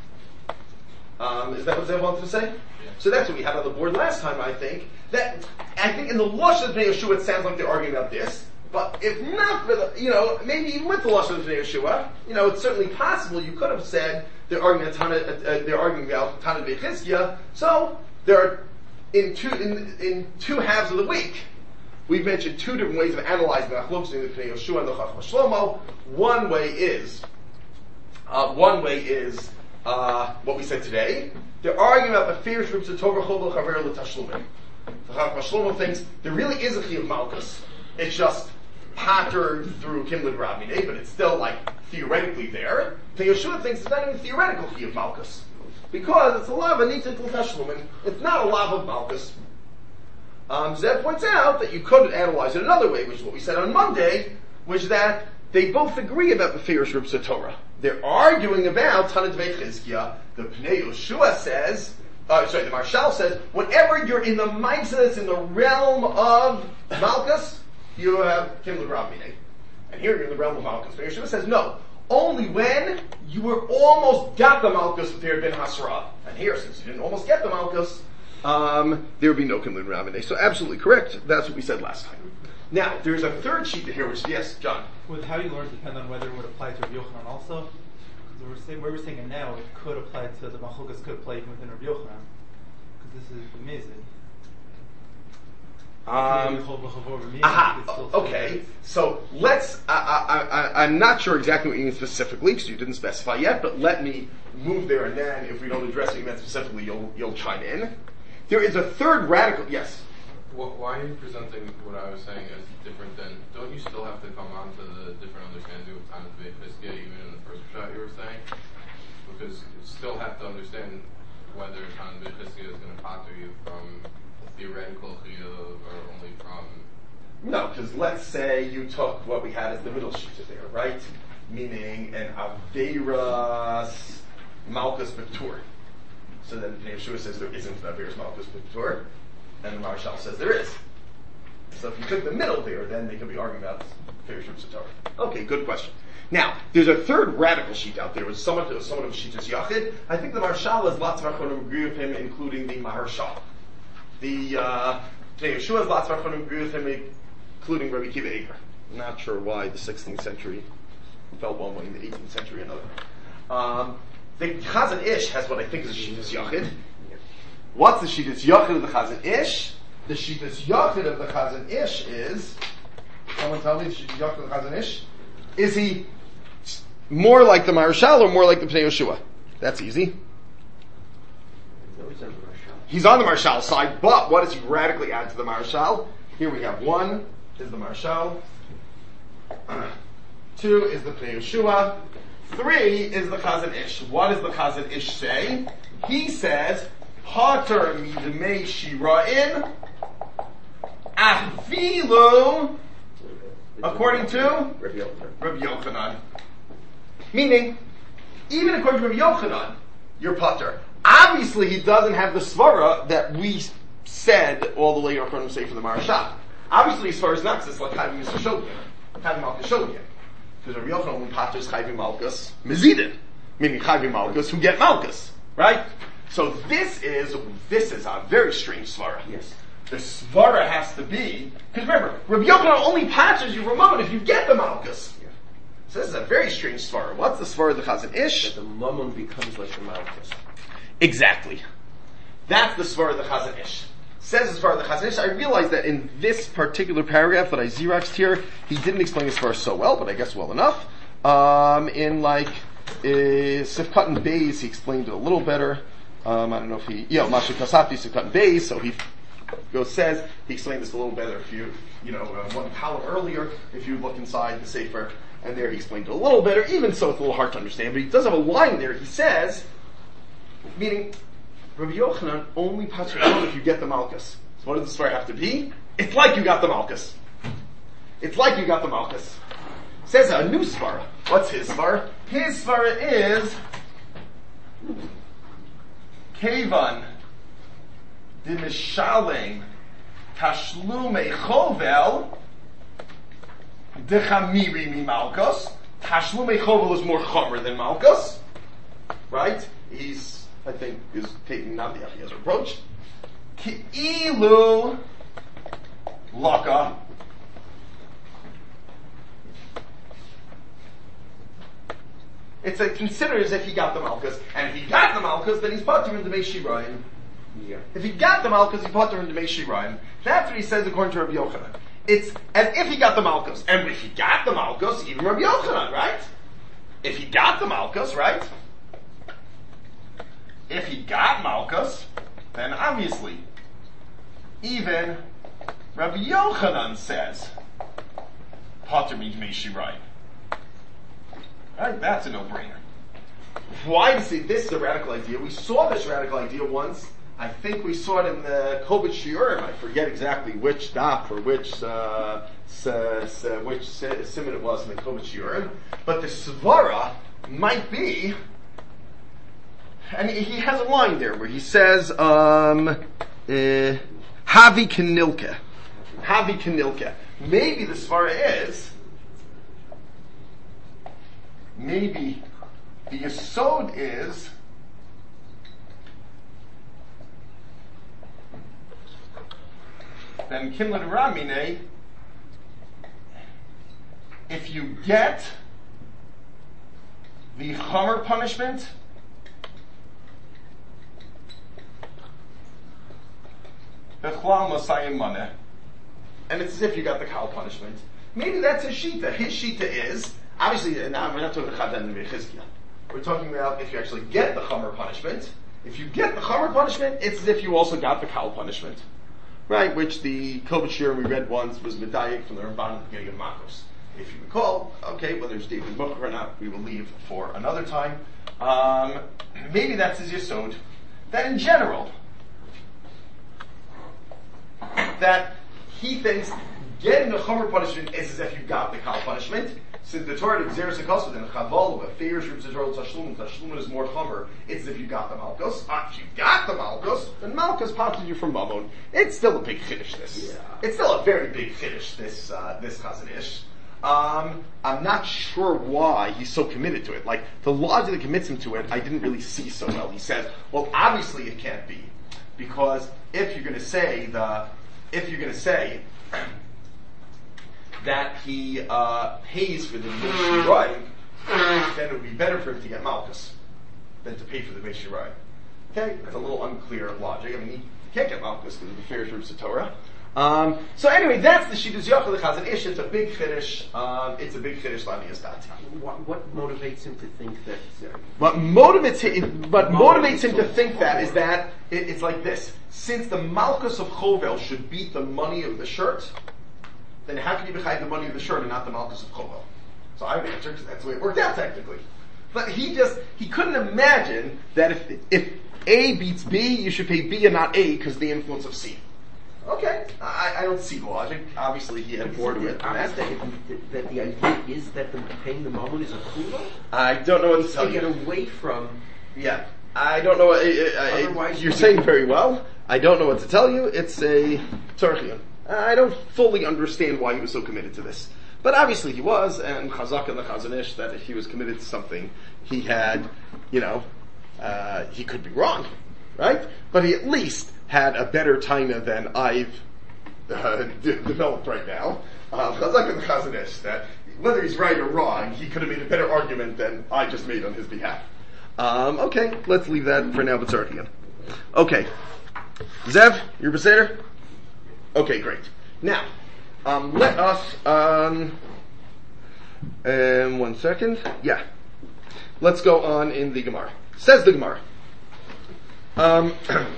S1: Um, is that what Zev wanted to say? Yeah. So that's what we had on the board last time, I think. That, I think in the Lush of Bnei Yeshua, it sounds like they're arguing about this, but if not for the, you know, maybe even with the Lush of Bnei Yeshua, you know, it's certainly possible you could have said they're arguing about Tanit, uh, they're arguing about Tanit Vechizkia, so there are In two in, in two halves of the week, we've mentioned two different ways of analyzing the Machlokes in the Pnei Yeshua and the Chachma Shlomo. One way is, uh, one way is uh, what we said today. They're arguing about the fierce roots of Torah Chol Chaver L'Tashlumin. The Chachma Shlomo thinks there really is a Chi of Malkus. It's just patterned through Kimlid Rabmineh, but it's still like theoretically there. Pnei Yeshua thinks it's not even theoretical Chi of Malkus. Because it's a lava nitzit l'tashlumin, it's not a lava of Malkus. Um, Zev points out that you could analyze it another way, which is what we said on Monday, which is that they both agree about the Firish Rubs of Torah. They're arguing about Tanit Vechizkia. The Pnei Yeshua says, uh, sorry, the Marshal says, whenever you're in the Maisa, in the realm of Malkus, you have Kimlid Rabmineh. And here you're in the realm of Malkus. Pnei Yeshua says, no. Only when you were almost got the Malkus if there had been Hasra. And here, since you didn't almost get the Malkus, um, there would be no Kimlin Rabmineh. So absolutely correct. That's what we said last time. Now, there's a third sheet here, which, yes, John.
S6: Would how you learn depend on whether it would apply to Rabbi Yochanan also? Because we're saying, where we're saying it now, it could apply to the Machlokes could apply even within Rabbi Yochanan. Because this is amazing.
S1: Um, aha, okay, so let's, I, I, I, I'm not sure exactly what you mean specifically, because you didn't specify yet, but let me move there, and then if we don't address what you meant specifically, you'll, you'll chime in. There is a third radical, yes?
S5: Well, why are you presenting what I was saying as different than, don't you still have to come on to the different understanding of Tanit Vechizkia, even in the first shot you were saying? Because you still have to understand whether Tanit Vechizkia is going to pater you from theoretical chiyuv or only from...
S1: No, because let's say you took what we had as the middle sheet there, right? Meaning an Averas Malkus B'Tur. So then Pnei Yeshua says there isn't an Averas Malkus B'Tur, and the Marshal says there is. So if you took the middle there, then they could be arguing about Firish Rubs of Torah. Okay, good question. Now, there's a third radical sheet out there, which is somewhat, somewhat of a sheet is Yachid. I think the Marshal has lots of Achronim agree with him, including the Maharshal. The uh, Pnei Yeshua's lots of Achronim agree with him, including Rabbi Kiva Eger. Not sure why the sixteenth century felt one way and the eighteenth century another. Um, the Chazon Ish has what I think is a Shittas Yachid. What's the Shittas Yachid of the Chazon Ish? The Shittas Yachid of the Chazon Ish is, someone tell me the Shittas Yachid of the Chazon Ish? Is he more like the Marshal or more like the Pnei Yeshua? That's easy. He's on the Marshal side, but what does he radically add to the Marshal? Here we have one is the Marshal, two is the Pnei Yeshua, three is the Chazon Ish. What does the Chazon Ish say? He says, Pater midmei shira'in afilu, according to Rabbi Yochanan. Meaning, even according to Rabbi Yochanan, you're Pater. Obviously, he doesn't have the svara that we said all the later from say for the Marashah. Obviously, as far as not, it's like Chayvim Yisrael, Chayvim Malkus Shogim. Because Rabbi Yochanan only patters Chayvim Malkus Mezidin, meaning Chayvim Malkus who get Malkus, right? So this is this is a very strange svara.
S2: Yes.
S1: The svara has to be, because remember, Rabbi Yochanan only patches you Ramon if you get the Malkus.
S2: Yeah.
S1: So this is a very strange svara. What's the svara of the Chazon Ish?
S2: That the mammon becomes like the malchus.
S1: Exactly. That's the svara of the Chazon Ish. Says as far as the Chazon Ish, I realize that in this particular paragraph that I xeroxed here, he didn't explain this verse so well, but I guess well enough. Um, in like uh, Sifkat and Beis, he explained it a little better. Um, I don't know if he, yeah, Masha Kasati Sifkat and Beis, so he goes says he explained this a little better. If you, you know, uh, one column earlier, if you look inside the Sefer, and there he explained it a little better. Even so, it's a little hard to understand, but he does have a line there. He says, meaning. Rabbi Yochanan only passes on if you get the Malkus. So what does the Svar have to be? It's like you got the Malkus. It's like you got the Malkus. Says a new Svar. What's his Svar? His Svar is Kevan Dimishalem Tashlume Chovel Dechamiri Mi Malkus. Tashlume Chovel is more chomer than Malkus. Right? He's I think is taking not the Achiyah's approach. Ki'ilu laka. It's a considered as if he got the Malkus, and if he got the Malkus, then he's potter into Mei Shirayim.
S2: Yeah.
S1: If he got the Malkus, he potter into Mei Shirayim. That's what he says according to Rabbi Yochanan. It's as if he got the Malkus, and if he got the Malkus, even Rabbi Yochanan, right? If he got the Malkus, right? If he got Malkus, then obviously, even Rabbi Yochanan says, Potter means Meshirayim. Right? That's a no-brainer. Why to say this is a radical idea? We saw this radical idea once. I think we saw it in the Kovach Shiurim. I forget exactly which daf or which uh, s- s- which simon it was in the Kovach Shiurim. But the svara might be. And he has a line there where he says, um, uh, Havi Kanilka. Havi Kanilka. Maybe the svara is, maybe the yesod is, then Kimla Ramine, if you get the chomer punishment, and it's as if you got the cow punishment. Maybe that's his shita. His shita is, obviously, now we're not talking about Chadan and Bechizkiah. We're talking about if you actually get the chomer punishment. If you get the chomer punishment, it's as if you also got the cow punishment. Right? Which the Kovach Shiurim we read once was Medayik from the Ramban at the beginning of Makos. If you recall, okay, whether it's David Bucher or not, we will leave for another time. Um, maybe that's his yesod. That in general, that he thinks getting the chomer punishment is as if you got the cow punishment. Since the Torah exeres a kosud and chaval a fair roots the Torah tashlum, tashlum is more chomer. It's as if you got the malchus. Ah, if you got the malchus, then malchus popped you from mammon. It's still a big chiddush. This,
S2: yeah.
S1: It's still a very big chiddush. This, uh, this Chazon Ish. Um, I'm not sure why he's so committed to it. Like the logic that commits him to it, I didn't really see so well. He says, well, obviously it can't be because if you're going to say the If you're going to say that he uh, pays for the Meshirayim, then it would be better for him to get Malchus than to pay for the Meshirayim. Okay? That's a little unclear logic. I mean, he can't get Malchus because of the fair fruits of Torah. Um, so anyway, that's the Shittas Yochel Chazon Ish. It's a big chiddush. Um, it's a big chiddush Lanias Dati.
S2: What, what motivates him to think that? Uh,
S1: What motivates him, what motivates him to think that is that it, it's like this: since the Malchus of Chovel should beat the money of the shirt, then how can you be the money of the shirt and not the Malchus of Chovel? So I would answer because that's the way it worked out technically. But he just he couldn't imagine that if if A beats B, you should pay B and not A because of the influence of C. Okay, I, I don't see the logic. Obviously, he had bored with
S2: that,
S1: that.
S2: that, that the idea is that the paying the mammon is a kula?
S1: I don't know what to
S2: To
S1: tell
S2: get
S1: you.
S2: away from.
S1: Yeah, I don't know. I, I, I,
S2: Otherwise,
S1: you're
S2: you-
S1: saying very well. I don't know what to tell you. It's a tzarchian. I don't fully understand why he was so committed to this. But obviously he was, and Chazak and the Chazon Ish, that if he was committed to something, he had, you know, uh, he could be wrong, right? But he at least had a better taina than I've uh, de- developed right now. Uh, Chazak and the Chazon Ish, that whether he's right or wrong, he could have made a better argument than I just made on his behalf. Um, okay, let's leave that for now, but start again. Okay. Zev, you're Beseder? Okay, great. Now, um, let us, um, um, one second. Yeah. Let's go on in the Gemara. Says the Gemara. Um,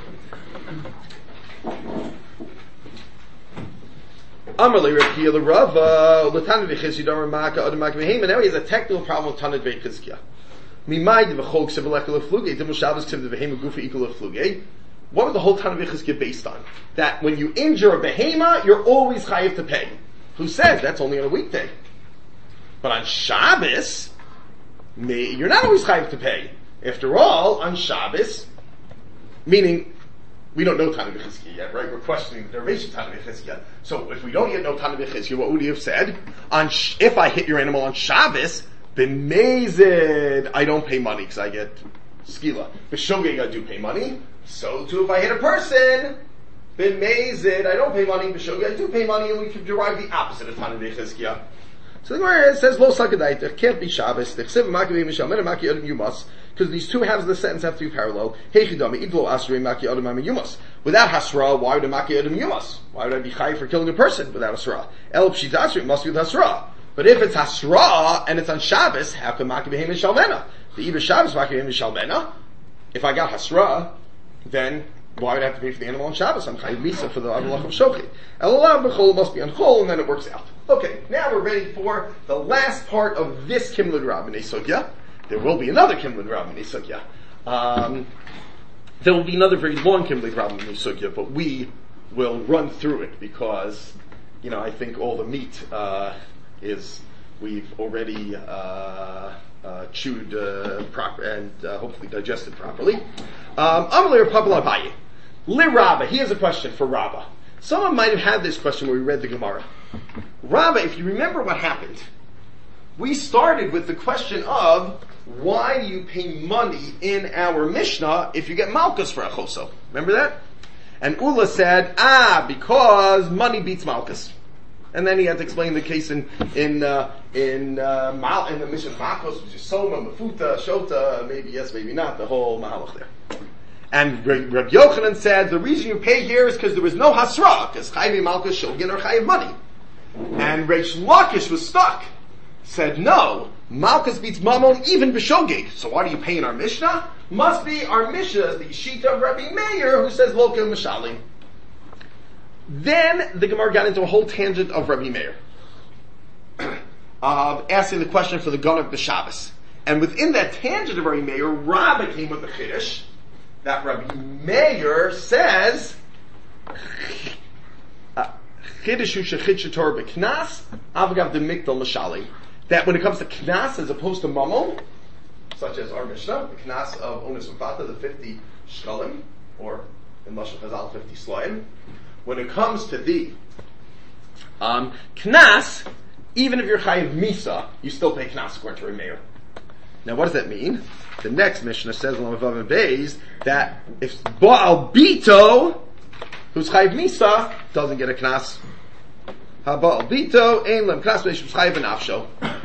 S1: Amarli Rav the Rava, Latana v'chizki damar maka adam maka v'heim, and now he has a technical problem with Tanad v'chizkiya. Mimai v'chol ksiv l'ekal l'flugei, dimul Shabbos ksiv v'heim gufa equal l'flugei. What was the whole Tanad v'chizkiya based on? That when you injure a behema, you're always chayiv to pay. Who says that's only on a weekday? But on Shabbos, you're not always chayiv to pay. After all, on Shabbos, meaning, we don't know Tanah B'chizkiya yet, right? We're questioning the derivation of Tanah B'chizkiya. So if we don't yet know Tanah B'chizkiya, what would he have said? On sh- if I hit your animal on Shabbos, b'mezid, I don't pay money because I get skila. B'shogeg, I do pay money. So too if I hit a person, b'mezid, I don't pay money. B'shogeg, I do pay money, and we can derive the opposite of Tanah B'chizkiya. So the Gemara says, Lo sakadait, it can't be Shabbos. The chsiv maki v'mishal, mena maki adam yumas. Because these two halves of the sentence have to be parallel. Heichidami, idlo asrei maki adam am yumas. Without hasra, why would a maki adam yumas? Why would I be chayiv for killing a person without hasra? El pshita asrei, must be with hasra. But if it's hasra, and it's on Shabbos, how can maki v'hem shalmena? The either Shabbos maki v'hem shalmena. If I got hasra, then why would I have to pay for the animal on Shabbos? I'm chayiv misa for the avalach of shochet. El olam b'chol must be on chol, and then it works out. Okay, now we're ready for the last part of this Kimlud Rabbinei Sugya. There will be another Kimlud Rabbinei Sugya. Um, there will be another very long Kimlud Rabbinei Sugya, but we will run through it because, you know, I think all the meat uh, is we've already uh, uh, chewed uh, proper and uh, hopefully digested properly. Um, Amalei Rav Papa Abaye. Li Rabba. He has a question for Rabba. Someone might have had this question when we read the Gemara. Rabba, if you remember what happened, we started with the question of why do you pay money in our Mishnah if you get Malkus for a choso? Remember that? And Ula said, ah, because money beats Malkus. And then he had to explain the case in in uh, in uh, Mal in the Mishnah Malkus, which is Soma, Mafuta, Shota, maybe yes, maybe not, the whole Mahalach there. And Reb Yochanan said the reason you pay here is because there was no hasra, because Chayiv Malkus Shogin or Chayiv money. And Reish Lakish was stuck. Said no, Malkus beats Mammon even b'shogeg. So why do you pay in our Mishnah? Must be our Mishnah is the Shita of Rabbi Meir who says Loka Mishalim. Then the Gemara got into a whole tangent of Rabbi Meir, uh, asking the question for the Gun of the Shabbos. And within that tangent of Rabbi Meir, Rabbi came with the Chiddush that Rabbi Meir says. That when it comes to knas as opposed to mamon, such as our Mishnah, the knas of Onis Mufata, the fifty shkalim, or in Lashon Chazal, fifty slaim, when it comes to the um, knas, even if you're chayiv misa, you still pay knas according to Rabbi Meir. Now what does that mean? The next Mishnah says in Lavav and Beis that if Baal Bito, who's chayiv misa, doesn't get a knas. Habal bito ein lem knas meishum chayiv benafsho.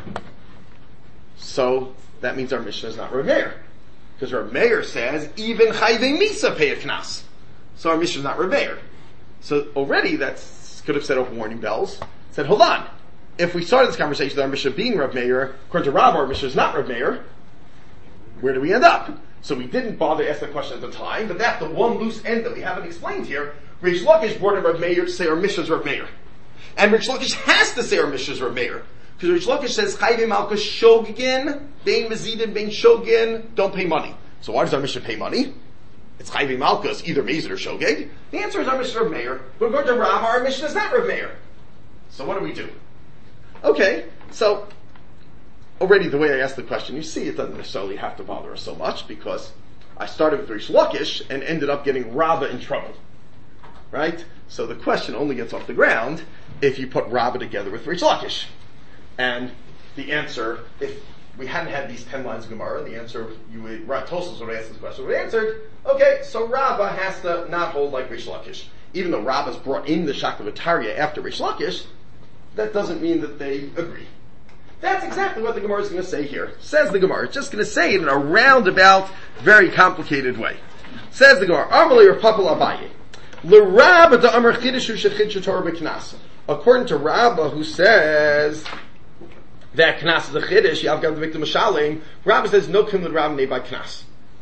S1: So that means our Mishnah is not Rav Meir, because Rav Meir says even chayiv misa pay a knas. So our Mishnah is not Rav Meir. So already that could have set off warning bells. Said hold on, if we started this conversation with our Mishnah being Rav Meir, according to Rav, our Mishnah is not Rav Meir. Where do we end up? So we didn't bother to ask the question at the time, but that's the one loose end that we haven't explained here. Reish Lakish brought in Rav Meir to say our Mishnah is Rav Meir. And Reish Lakish has to say our Mishnah is Rav Meir. Because Reish Lakish says, Chayvei Malkus Shogin, Bein Mazidin, Bein Shogin, don't pay money. So why does our Mishnah pay money? It's Chayvei Malkus, either Mazid or Shogeg. The answer is our Mishnah is Rav Meir. But according to Rav, our Mishnah is not Rav Meir. So what do we do? Okay, so already the way I asked the question, you see it doesn't necessarily have to bother us so much because I started with Rish Lakish and ended up getting Rabbah in trouble. Right? So the question only gets off the ground if you put Rabbah together with Rish Lakish. And the answer, if we hadn't had these ten lines of Gemara, the answer, you would, Tosfos would have asked this question, would have answered, okay, so Rabbah has to not hold like Rish Lakish. Even though Rabbah's brought in the Shaklavataria after Rish Lakish, that doesn't mean that they agree. That's exactly what the Gemara is going to say here. Says the Gemara. It's just going to say it in a roundabout, very complicated way. Says the Gemara, Amalei or Papal Abaye. L'Rabbah da Amar Chidishu Shechidishu Torah b'Knas. According to Rabbah, who says that Knas is a Chiddush, Yav Gav the victim of Shalim, Rabbah says no Kim Rabbah Nei by Knas.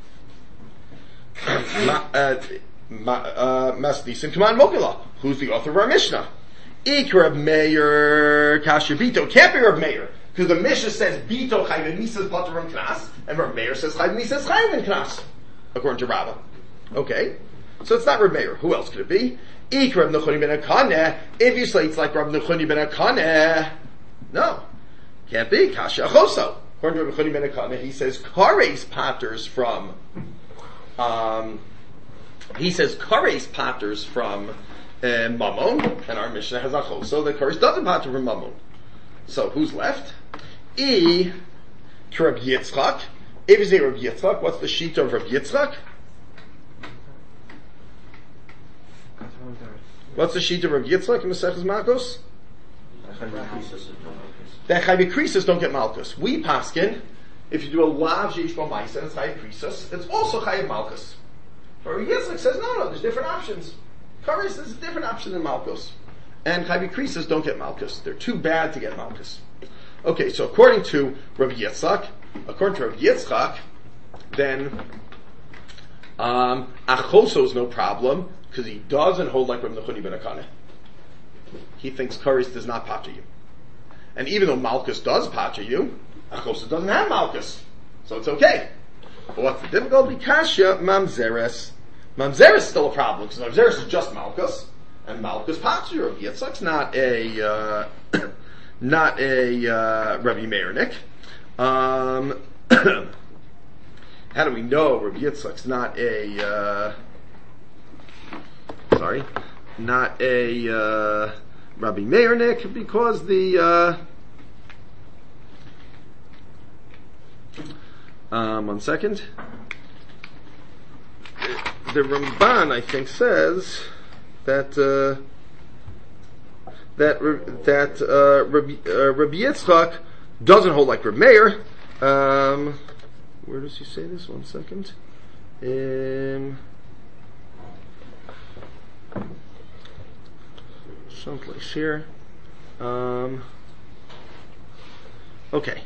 S1: Masdisim Kaman Mokila. Who's the author of our Mishnah? Ik Reb Meir Kasher Bito. Can't be Reb Meir. Because the Mishnah says Bito Chayv Nisas Pater from Knas, and Reb Meir says Chayv Nisas Chayv in Knas. According to Rabbah. Okay. So it's not Reb Meir. Who else could it be? Ik Reb Nechoni ben Akaneh. If you say it's like Reb Nechoni ben Akaneh, no. Can't be. Kasha Achoso. According to Reb Nechoni ben Akaneh, he says Kares Paters from, um, he says Kares Paters from uh, Mammon, and our Mishnah has Achoso that Kares doesn't pater from Mammon. So who's left? E Reb Yitzchak. If you say Reb Yitzchak, what's the sheet of Reb Yitzchak? What's the sheet of Reb Yitzchak in Maseches Makos? That Chayv Krisus don't get Malkus. We paskin, if you do a Lav Sheish Bo Maisa and it's Chayv Krisus, it's also Chayv Malkus. But Reb Yitzchak says, no, no, there's different options. Karis is a different option than Malkus. And Chayv Krisus don't get Malkus. They're too bad to get Malkus. Okay, so according to Reb Yitzchak, according to Reb Yitzchak, then um, Achoso is no problem, because he doesn't hold like Reb Nechoni ben Akaneh. He thinks Karis does not pater you. And even though Malkus does pater you, Achoso doesn't have Malkus. So it's okay. But what's the difficulty? Kasha, Mamzeres. Mamzeres is still a problem, because Mamzeres is just Malkus, and Malkus pater you. Yitzchak's not a, uh, not a, uh, Rabbi Meirnik. Um, how do we know Rabbi Yitzchak's not a, uh, sorry, not a uh, Rabbi Meirnik? Because the uh, um, one second, the Ramban I think says that uh, that that uh, Rabbi, uh, Rabbi Yitzchak doesn't hold like Rabbi Meir. Um, where does he say this? One second. Um, someplace here. Um, okay.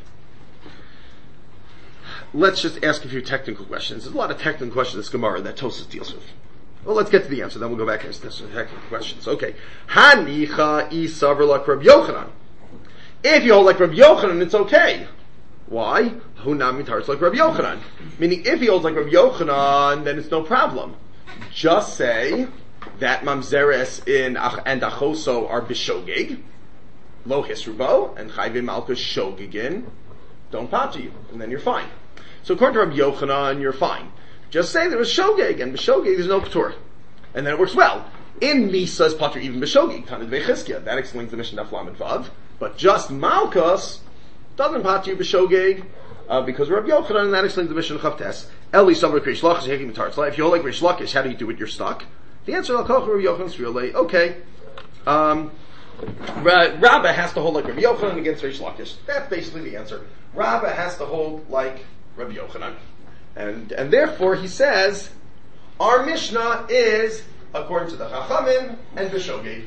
S1: Let's just ask a few technical questions. There's a lot of technical questions in this Gemara that Tosfos deals with. Well, let's get to the answer, then we'll go back and ask some technical questions. Okay. Hanicha isavar like Rabbi Yochanan. If you hold like Rabbi Yochanan, it's okay. Why? Hunam mitarz like Rabbi Yochanan. Meaning, if he holds like Rabbi Yochanan, then it's no problem. Just say that Mamzeres in Ach and Achoso are bishogig, lo hisrubo, and Chayvim Malkus shogigin, don't pater you, and then you're fine. So according to Rabbi Yochanan, you're fine. Just say there was shogig, and bishogig there's no patur, and then it works well. In Misa's pater even bishogig, Tanid Vechizkia, that explains the Mishnah Daf Lamed Vav. But just Malkus doesn't pater you b'shogeg, uh, because Rabbi Yochanan, and that explains the Mishnah Chavtes. Eli Savar Krish Lakish Hekim Tartzla. If you hold like Rish Lakish, how do you do it? You're stuck. The answer is Rabbi Yochanan's really okay. Um, Rabbah has to hold like Rabbi Yochanan against Rish Lakish. That's basically the answer. Rabbah has to hold like Rabbi Yochanan, and and therefore he says our Mishnah is according to the Chachamim and b'shogeg.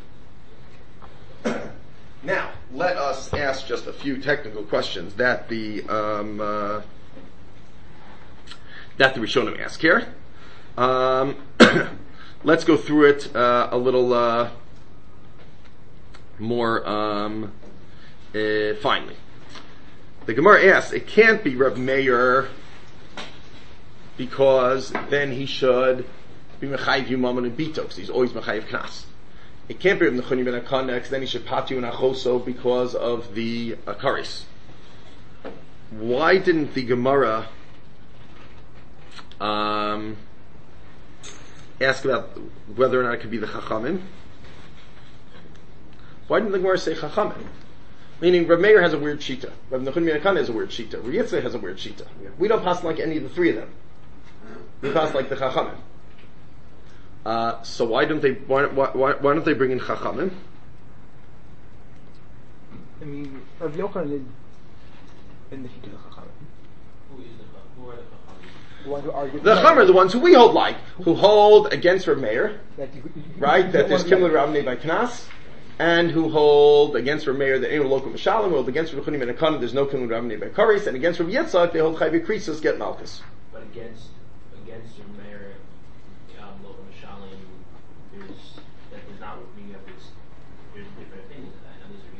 S1: Now, let us ask just a few technical questions that the um, uh, that the Rishonim ask here. Um, let's go through it uh, a little uh, more um, uh, finely. The Gemara asks, it can't be Reb Meir because then he should be Mechayiv Yumamon and Bito, because he's always Mechayiv Knas. It can't be Reb Nechoni ben Akaneh, because then he should pater you in Achoso because of the uh, Karis. Why didn't the Gemara um, ask about whether or not it could be the Chachamim. Why didn't the Gemara say Chachamim? Meaning, Rav Meir has a weird shita. Rav Nachman ben Akana has a weird shita. Rav Yitzchak has a weird shita. We don't pass like any of the three of them. We pass like the Chachamim. Uh, so why don't they? Why, why, why don't they bring in Chachamim?
S3: I mean, Rav Yochanan is in the shita of Chachamim.
S4: Who is the who are the Chachamim?
S3: The ones who argue.
S1: The Chachamim are the ones who we hold like, who hold against Rav Meir,
S3: That you, you,
S1: right? That there's
S3: Kimler
S1: Kimler Ravnei by Knas, and who hold against Rav Meir that ain't a local Mishalim, hold against Rav Chunim ben Akana, there's no Kimler Ravnei by Kares, and against Rav Yitzchak they hold Chayvi Krisus get Malchus.
S7: But against against your mayor, um, local Mishalim, there's that does not mean that there's there's different opinions of that. And these are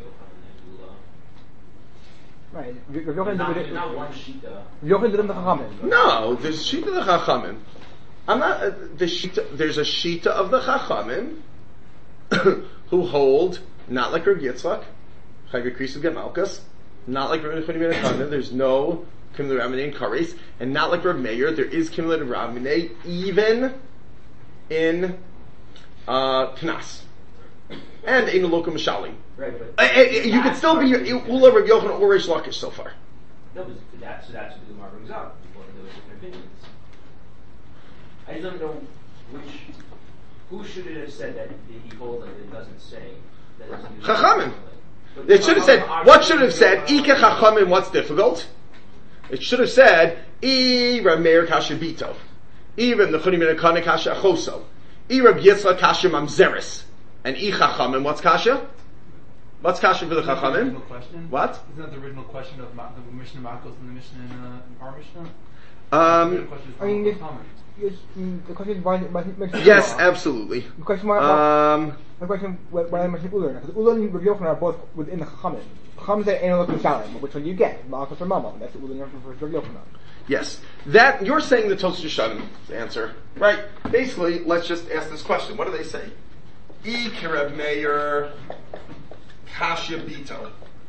S7: Yochanan and Gula.
S3: Right. Rav Yochanan
S7: Not,
S3: did it.
S7: not one shita.
S3: Rav Yochanan did it in the Chachamim.
S1: No, there's Shita of the Chachamim. I'm not, uh, the Shita, there's a Shita of the Chachamim who hold, not like Rav Yitzchak, Chayvi Krisus get Malchus, not like Rav Chunim ben Akana, there's no Kimler Ravnei and Kares, and not like Rav Meir, there is Kimler Ravnei even in uh, Knas. And in the local Mishalim.
S7: Right, but
S1: Uh, uh, you could still be Ula Rav Yochanan or Reish Lakish so far.
S7: no, but that's so that's what the Gemara brings up. One of those different opinions. I just don't know which who should it have said that he holds that it doesn't say that it's
S1: Chachamim.
S7: But
S1: It should have said,
S7: Chachamim
S1: what
S7: are-
S1: should have said, Ike Chachamim, what's difficult? It should have said, I Rav Meir Kasha Bito. I Rav Nechunim ben Akana Kasha Achoso. I Rav Yitzchak Kasha Mamzeris. And I Chachamim, what's Kasha? What's Kasha for the
S6: Isn't that the
S1: Chachamim?
S6: original question?
S1: What?
S6: Isn't that the original question of Ma- the Mishnah Makos and the Mishnah in uh, our Mishnah?
S1: Um,
S6: The question is
S3: I mean,
S6: from
S3: if-
S6: Chachamim.
S3: Yes, mm, the question is why why mention
S1: yes,
S3: Ula.
S1: absolutely.
S3: The question why, why
S1: Um,
S3: the question why, why I mentioned Ula because Ula and Rav Yochanan are both within the Chachamim. Chachamim say ain't a local Mishalim. Which one do you get? Malchus or Mammon? That's Ula and Rav Yochanan.
S1: yes. That, you're saying the Tosfos Yeshanim answer. Right. Basically, let's just ask this question. What do they say? I Rav Meir Kasha Bito.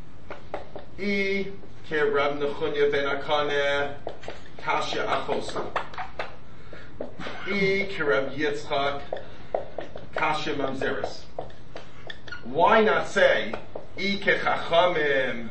S1: I Rav Nechunya ben Akana Kasha Achosa. I Rav Yitzchak Kasha Mamzeris. Why not say I Chachamim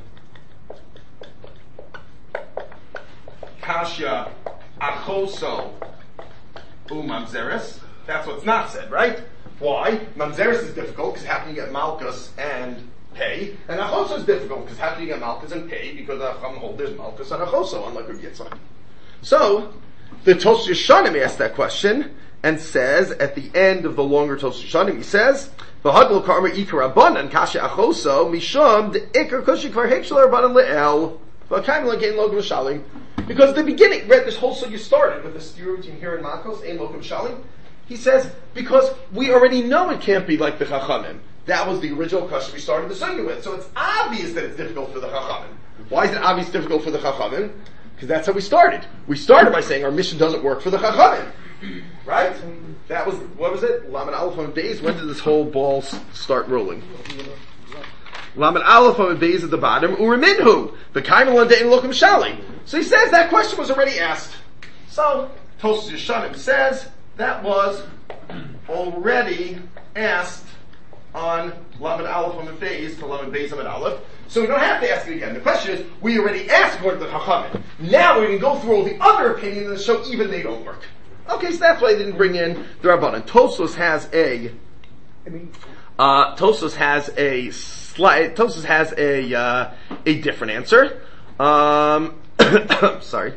S1: Kasha Achoso Umamzeris? That's what's not said, right? Why? Mamzeris is difficult because how can you get Malchus and pay? And Achoso is difficult because how can you get Malchus and pay? Because Acham hold there's Malchus and Achoso, unlike Rav Yitzchak. So, the Tosfos Yeshanim asks that question and says at the end of the longer Tosfos Yeshanim, he says, "V'hadol karma ikar abanan kasha achoso mishum de ikar kushi kvar hekshel abanan le'el v'kaim l'gein logam shalim." Because at the beginning, right, this whole sugya started with the steer between here and Makos, ein logam shalim. He says because we already know it can't be like the Chachamim. That was the original question we started the sugya with. So it's obvious that it's difficult for the Chachamim. Why is it obvious difficult for the Chachamim? Because that's how we started. We started by saying our mission doesn't work for the Chachamim. Right? That was, what was it? Lamed Aleph on Beis. When did this whole ball s- start rolling? Lamed Aleph on Beis at the bottom. Uriminhu. The Kaimal Dein Lokum Shali. So he says that question was already asked. So, Tosfos Yeshanim says that was already asked on Lamed Aleph on Beis to Lamed Beis Lamed Aleph. So we don't have to ask it again. The question is, we already asked according to the Chachamim. Now we can go through all the other opinions and show even they don't work. Okay, so that's why they didn't bring in the Rabbanan. Tosfos has a,
S3: I mean,
S1: uh, Tosfos has a slight, Tosfos has a, uh, a different answer. Um, sorry.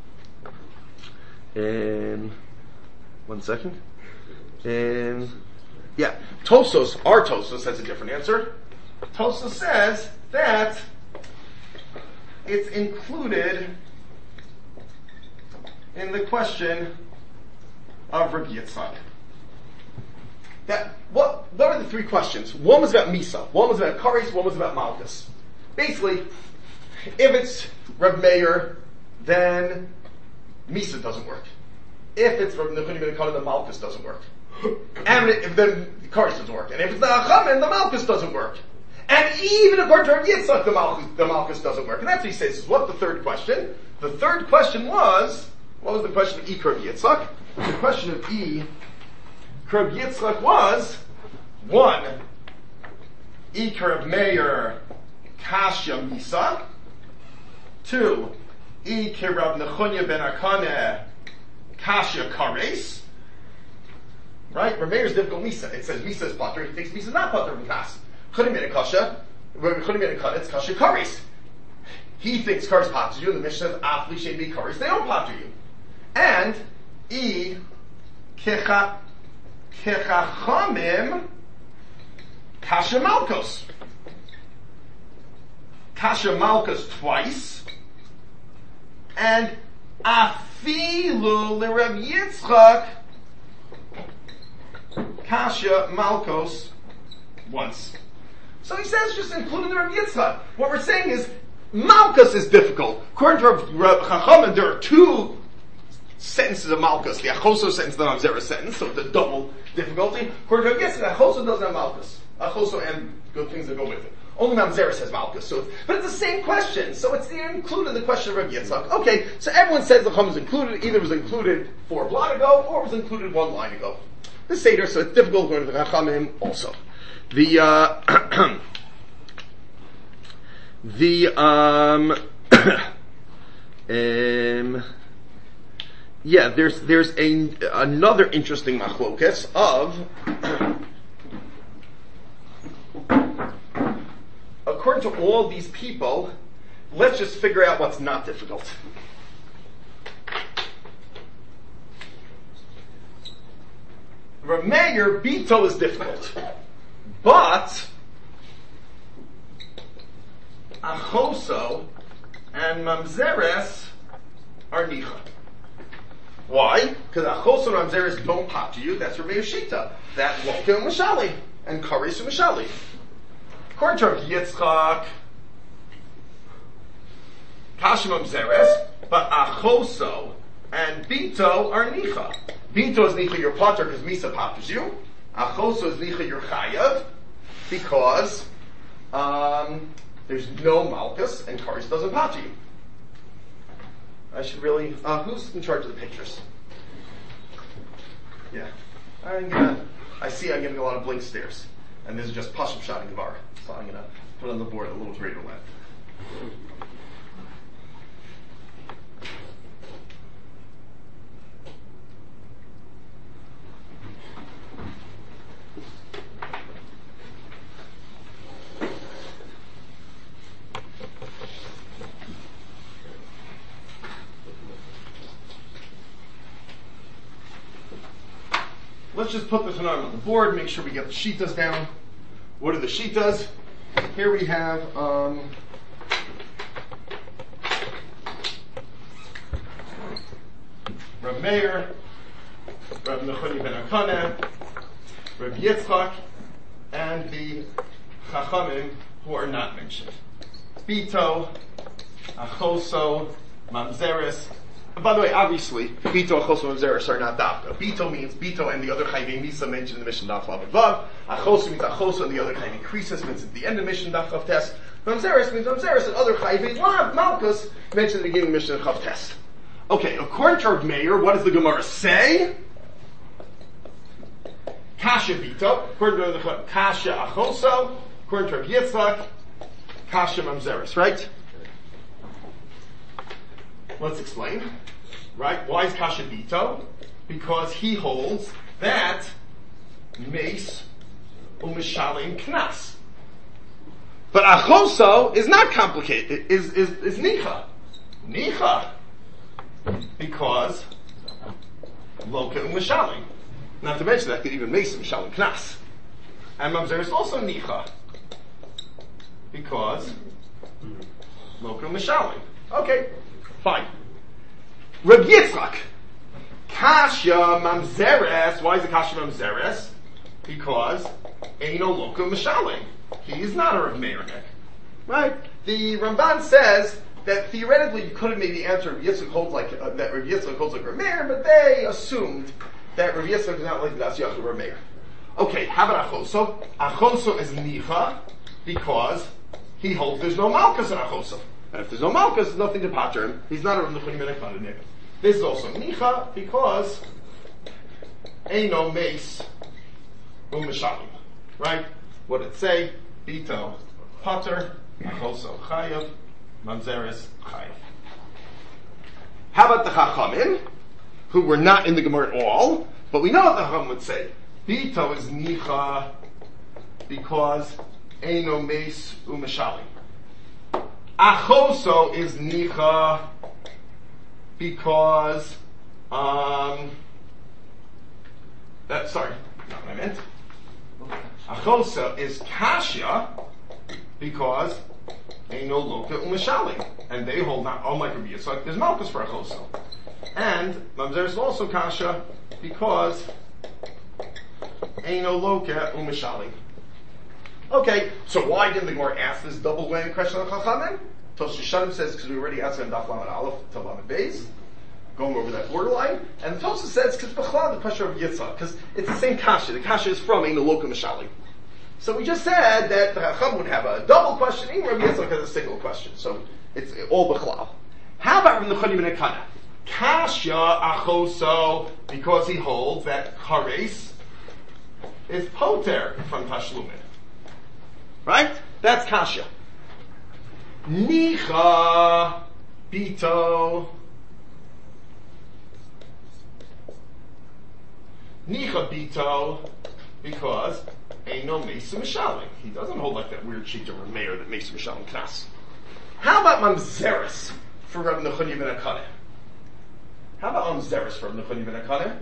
S1: Um, one second. Um, yeah, Tosfos, our Tosfos has a different answer. Tosfos says that it's included in the question of Rabbi Yitzchak. That, what, what are the three questions? One was about Misa, one was about Kares, one was about Malchus. Basically, if it's Reb Meir, then Misa doesn't work. If it's Reb Nechunim ben Akana, then Malchus doesn't work. And if then Kares doesn't work. And if it's the Achamim, the Malchus doesn't work. And even according to Reb Yitzchak, the Malchus, the Malchus doesn't work. And that's what he says. What's the third question? The third question was, What was the question of E Kerb Yitzchak? The question of E Kerb Yitzchak was one, E Kerb Meir Kashya Misa. Two, E Kerb Nechunya Ben Akane Kashya Kares. Right? Rav Meir is difficult Misa. It says Misa is Pater. He thinks Misa is not Pater from Kas. Chunim Ben Akasha. Chunim Ben Akane. It's Kashya Kares. He thinks Kares Pater you. And the Mishnah says Afli Shein Be Kares. They don't Pater you. And E Kecha Kechachamim Kasha Malkos. Kasha Malkos twice. And Afilu L'Rav Yitzchak Kasha Malkos once. So he says just including the Rav Yitzchak. What we're saying is Malkos is difficult. According to Rav Chachamim, there are two sentences of Malkus. The Achoso sentence, the Mamzera sentence, so the double difficulty. According to Rav Yitzchak, Achoso doesn't have Malkus. Achoso and good things that go with it. Only Mamzera says Malkus. So, but it's the same question. So it's included in the question of Rav Yitzchak. Okay, so everyone says the Chum is included. Either it was included four blot ago, or it was included one line ago. The Seder, so it's difficult according to the Chachamim also. The, uh, the, um, um, yeah, there's, there's a, another interesting machlokes of, according to all these people, let's just figure out what's not difficult. Rav Meir, Bito is difficult. But, Achoso and Mamzeres are Nicha. Why? Because Achoso and Mamzeres don't pop to you. That's Rav Meir Shita. That Lokta and Mashali. And Karis and Mashali. According to Rav Yitzchak, Kasha Mamzeres, but Achoso and Bito are Nicha. Bito is Nicha your Potter because Misa potters you. Achoso is Nicha your Chayav because um, there's no Malkus and Karis doesn't potter you. I should really, uh, who's in charge of the pictures? Yeah. I'm gonna, I see I'm getting a lot of blink stares. And this is just Pashim Shot and Gemara. So I'm gonna put on the board a little greater length. Let's just put this one on the board, make sure we get the shitas down. What are the shitas? Here we have um, Rav Meir, Rav Nechunya ben Akane, Rav Yitzchak, and the Chachamim who are not mentioned. Bito, Achoso, Mamzeres. And by the way, obviously, Bito, Achoso, and Mamzeres are not Dafka. Bito means Bito and the other Chayvei Misa mentioned in the Mishnah Daf Lav Vav. Achoso means Achoso and the other Chayvei Krisis means at the end of the Mishnah Daf Chav Tes. Mamzeres means Mamzeres and other Chayvei Lav Malkus mentioned at the beginning of the Mishnah Chav Tes. Okay, according to Rav Meir, what does the Gemara say? Kasha Bito, according to the Kasha Achoso, according to Rav Yitzchak, Kasha Mamzeres, right? Let's explain. Right? Why is Kasha Bito? Because he holds that Mace Umishalim Knas. But Achoso is not complicated, is, is, is Nicha. Nicha. Because Loka Umishalim. Not to mention that could even Mace Umishalim Knas. And Mamzer is also Nicha. Because Loka Umishalim. Okay. Fine. Reb Yitzchak, Kasha Mamzeres. Why is it Kasha Mamzeres? Because Eino Loka Mishalim. He is not a Rav Meir. Right? The Ramban says that theoretically you could have maybe answered Rav Yitzchak holds like uh, that Rav Yitzchak holds like Rav Meir, but they assumed that Rav Yitzchak is not like Das Yachid Rav Meir. Okay, how about Achoso? Achoso is Nicha because he holds there's no Malkus in Achoso. And if there's no Malkus, there's nothing to pater him. He's not a Rav Nechunya ben Akane. This is also nicha because eino meis u'mishalim. Right? What did it say? Bito pater, achoso chayav, mamzeres chayav. How about the Chachamim, who were not in the Gemara at all, but we know what the Chacham would say. Bito is nicha because eino meis u'mishalim. Achoso is nicha because um that sorry, not what I meant. Achoso is kasha because eino loka u'mishalim, and they hold not unlike Rabbi Yitzchak. There's malchus for achoso, and mamzer is also kasha because eino loka u'mishalim. Okay, so why didn't the Gemara ask this double weighing question of Chachamim? Tosfos Yeshanim says because we already answered in Daf Lamed Aleph to Lamed Beis, going over that borderline, and Tosfos says because B'chlal the question of Yitzchak, because it's the same kasha. The kasha is from Eino Loka Mishalim. So we just said that the Chacham would have a double question, even Rabbi Yitzchak has a single question. So it's all B'chlal. How about Rabbi Nechonim ben Akana? Kasha achoso because he holds that Chares is poter from Tashlumin. Right? That's kasha. Nicha bito. Nicha bito because eino mesu mishalim. He doesn't hold like that weird sheet of a mayor that mesu mishalim knas. How about mamzeres for Rabbi Nechonim ben Akana? How about mamzeres for Rabbi Nechonim ben Akana?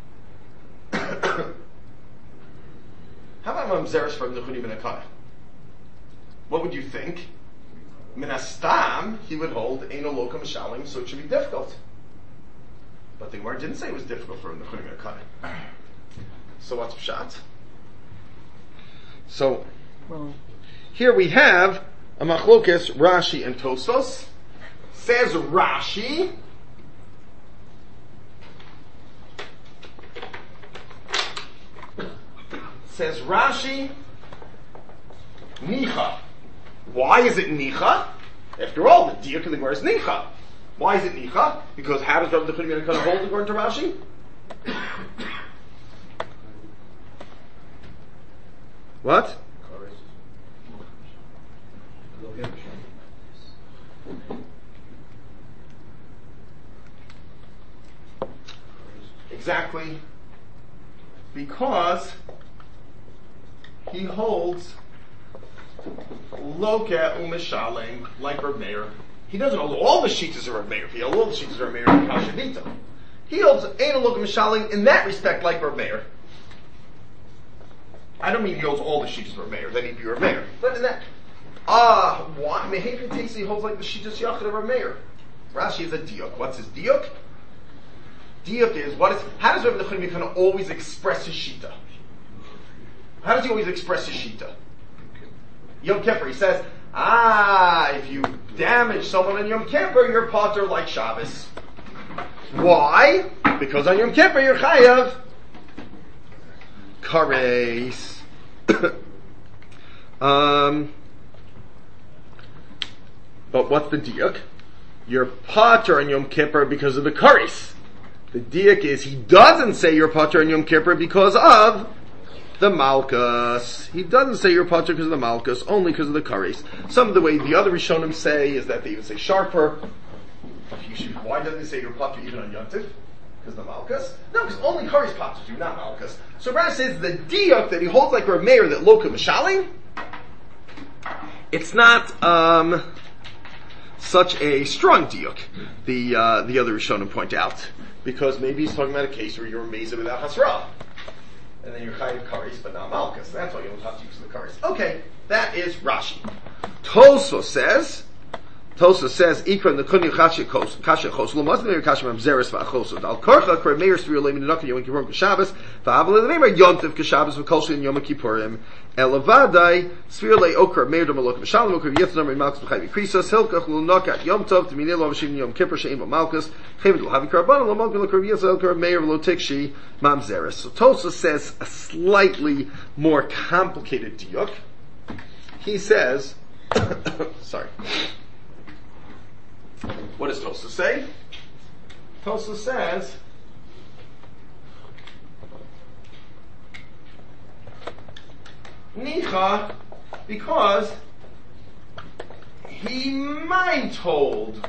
S1: How about mamzeres for Rabbi Nechonim ben Akana? What would you think? Minastam, he would hold Eino Loka Mishalim, so it should be difficult. But the Gemara didn't say it was difficult for him to Nechonim ben Akana. So what's pshat? So
S3: Well,
S1: here we have a machlokes Rashi and Tosfos. Says Rashi, says Rashi, Nicha. Why is it Nicha? After all, the diuk of the Gemara is Nicha. Why is it Nicha? Because how does Rabbi Nechonim ben Akana hold according to Rashi? What? Exactly. Because he holds Loka u'mishalim like Rav Meir. He doesn't hold all the shitas of Rav Meir. He holds all the shitas of Rav Meir in Kashavita. He holds Eino Loka Mishalim in that respect like Rav Meir. I don't mean he holds all the shitas of Rav Meir. Then he'd be Rav Meir. But in that, ah, uh, why? Mehaven takes he holds like the shitas Yachid of Rav Meir. Rashi is a diuk. What's his diuk? Diuk is what is? How does Rabbi Nechonim ben Akana always express his shita? How does he always express his shita? Yom Kippur, he says, ah, if you damage someone on Yom Kippur, you're potter like Shabbos. Why? Because on Yom Kippur, you're chayav kares. um, but what's the diuk? You're potter on Yom Kippur because of the kares. The diuk is he doesn't say you're potter on Yom Kippur because of the Malkus. He doesn't say you're potter because of the Malkus, only because of the Kares. Some of the way the other Rishonim say is that they even say sharper. You should, why doesn't he say you're potter even on Yontif? Because of the Malkus? No, because only Kares potter do, not Malkus. So Rashi says the diuk that he holds like Rav Meir that Loka Mishalim, it's not um, such a strong diuk. The uh, the other Rishonim point out because maybe he's talking about a case where you're amazed without Hasra. And then you're chayiv kares, but not malchus. That's why you don't have to use the kares. Okay, that is Rashi. Tosfos says, Tosfos says, Ikra nekuni kasha kos kasha chos lo mazne meir kasha mamzeres va'achosod al korcha kre meir sfir leim ninakin yom kippurim kashabes va'avel leimar yontiv kashabes v'kolshin in yom kippurim elavadai sfir le okra meir dom alok v'shalom okra yitznam in malchus v'chayiv krisas hilkach lo nokat yom tov t'minei lo v'shim yom kippur she'im v'malchus chayiv lo havi karban lo mogin lo kra yitzel kra meir lo tikshi mamzeres. So Tosfos says a slightly more complicated diuk. He says, sorry. What does Tosfos say? Tosa says, Nicha, because he might hold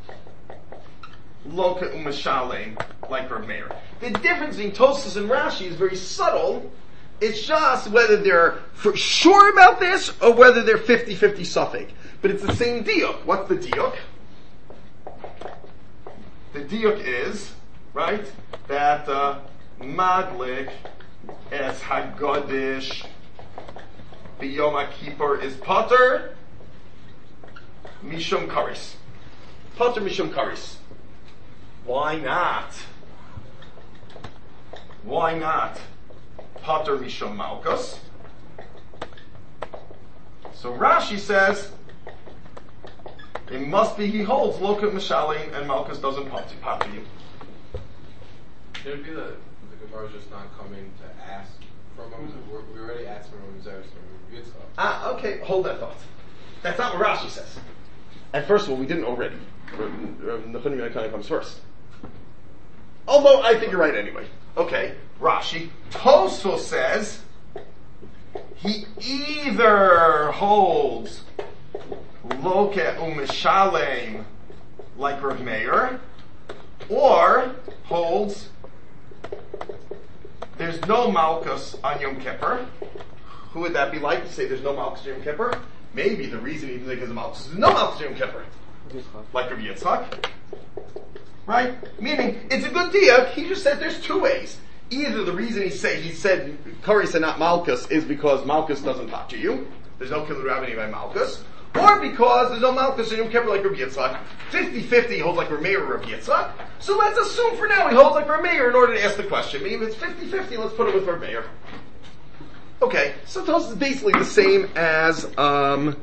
S1: Loka Umashalem like Rav Meir. The difference between Tosas and Rashi is very subtle. It's just whether they're for sure about this or whether they're fifty-fifty suffix. But it's the same diuk. What's the diuk? The diuk is, right, that uh, Madlik es Hagodish B'Yom Kippur is Potter Mishum Karis. Potter Mishum Karis. Why not? Why not? Potter Mishum Malkus. So Rashi says it must be he holds Lokat Mishalim and Malkus doesn't potter you.
S5: It would be that the Gemara is just not coming to ask from him. We already asked from him Zeres from Yitzchak.
S1: Ah, okay, hold that thought. That's not what Rashi says. And first of all, we didn't already. Nechunim Yaakov comes first. Although I think you're right anyway. Okay, Rashi. Tosfos says he either holds Loke Umishalem like Rav Meir, or holds there's no Malkus on Yom Kippur. Who would that be like to say there's no Malkus on Yom Kippur? Maybe the reason he thinks there's Malkus is no Malkus on Yom Kippur. Like Rav Yitzchak. Right? Meaning, it's a good diuk. He just said there's two ways. Either the reason he say he said Karis and not Malkus is because Malkus doesn't touch you. There's no Kilu Rabbi by Malkus. Or because there's no Malkus in Yom Kippur like Rav Yitzchak. fifty-fifty holds like Rav Meir or Rav Yitzchak. So let's assume for now he holds like Rav Meir in order to ask the question. Maybe if it's fifty-fifty, let's put it with Rav Meir. Okay, so Tos is basically the same as um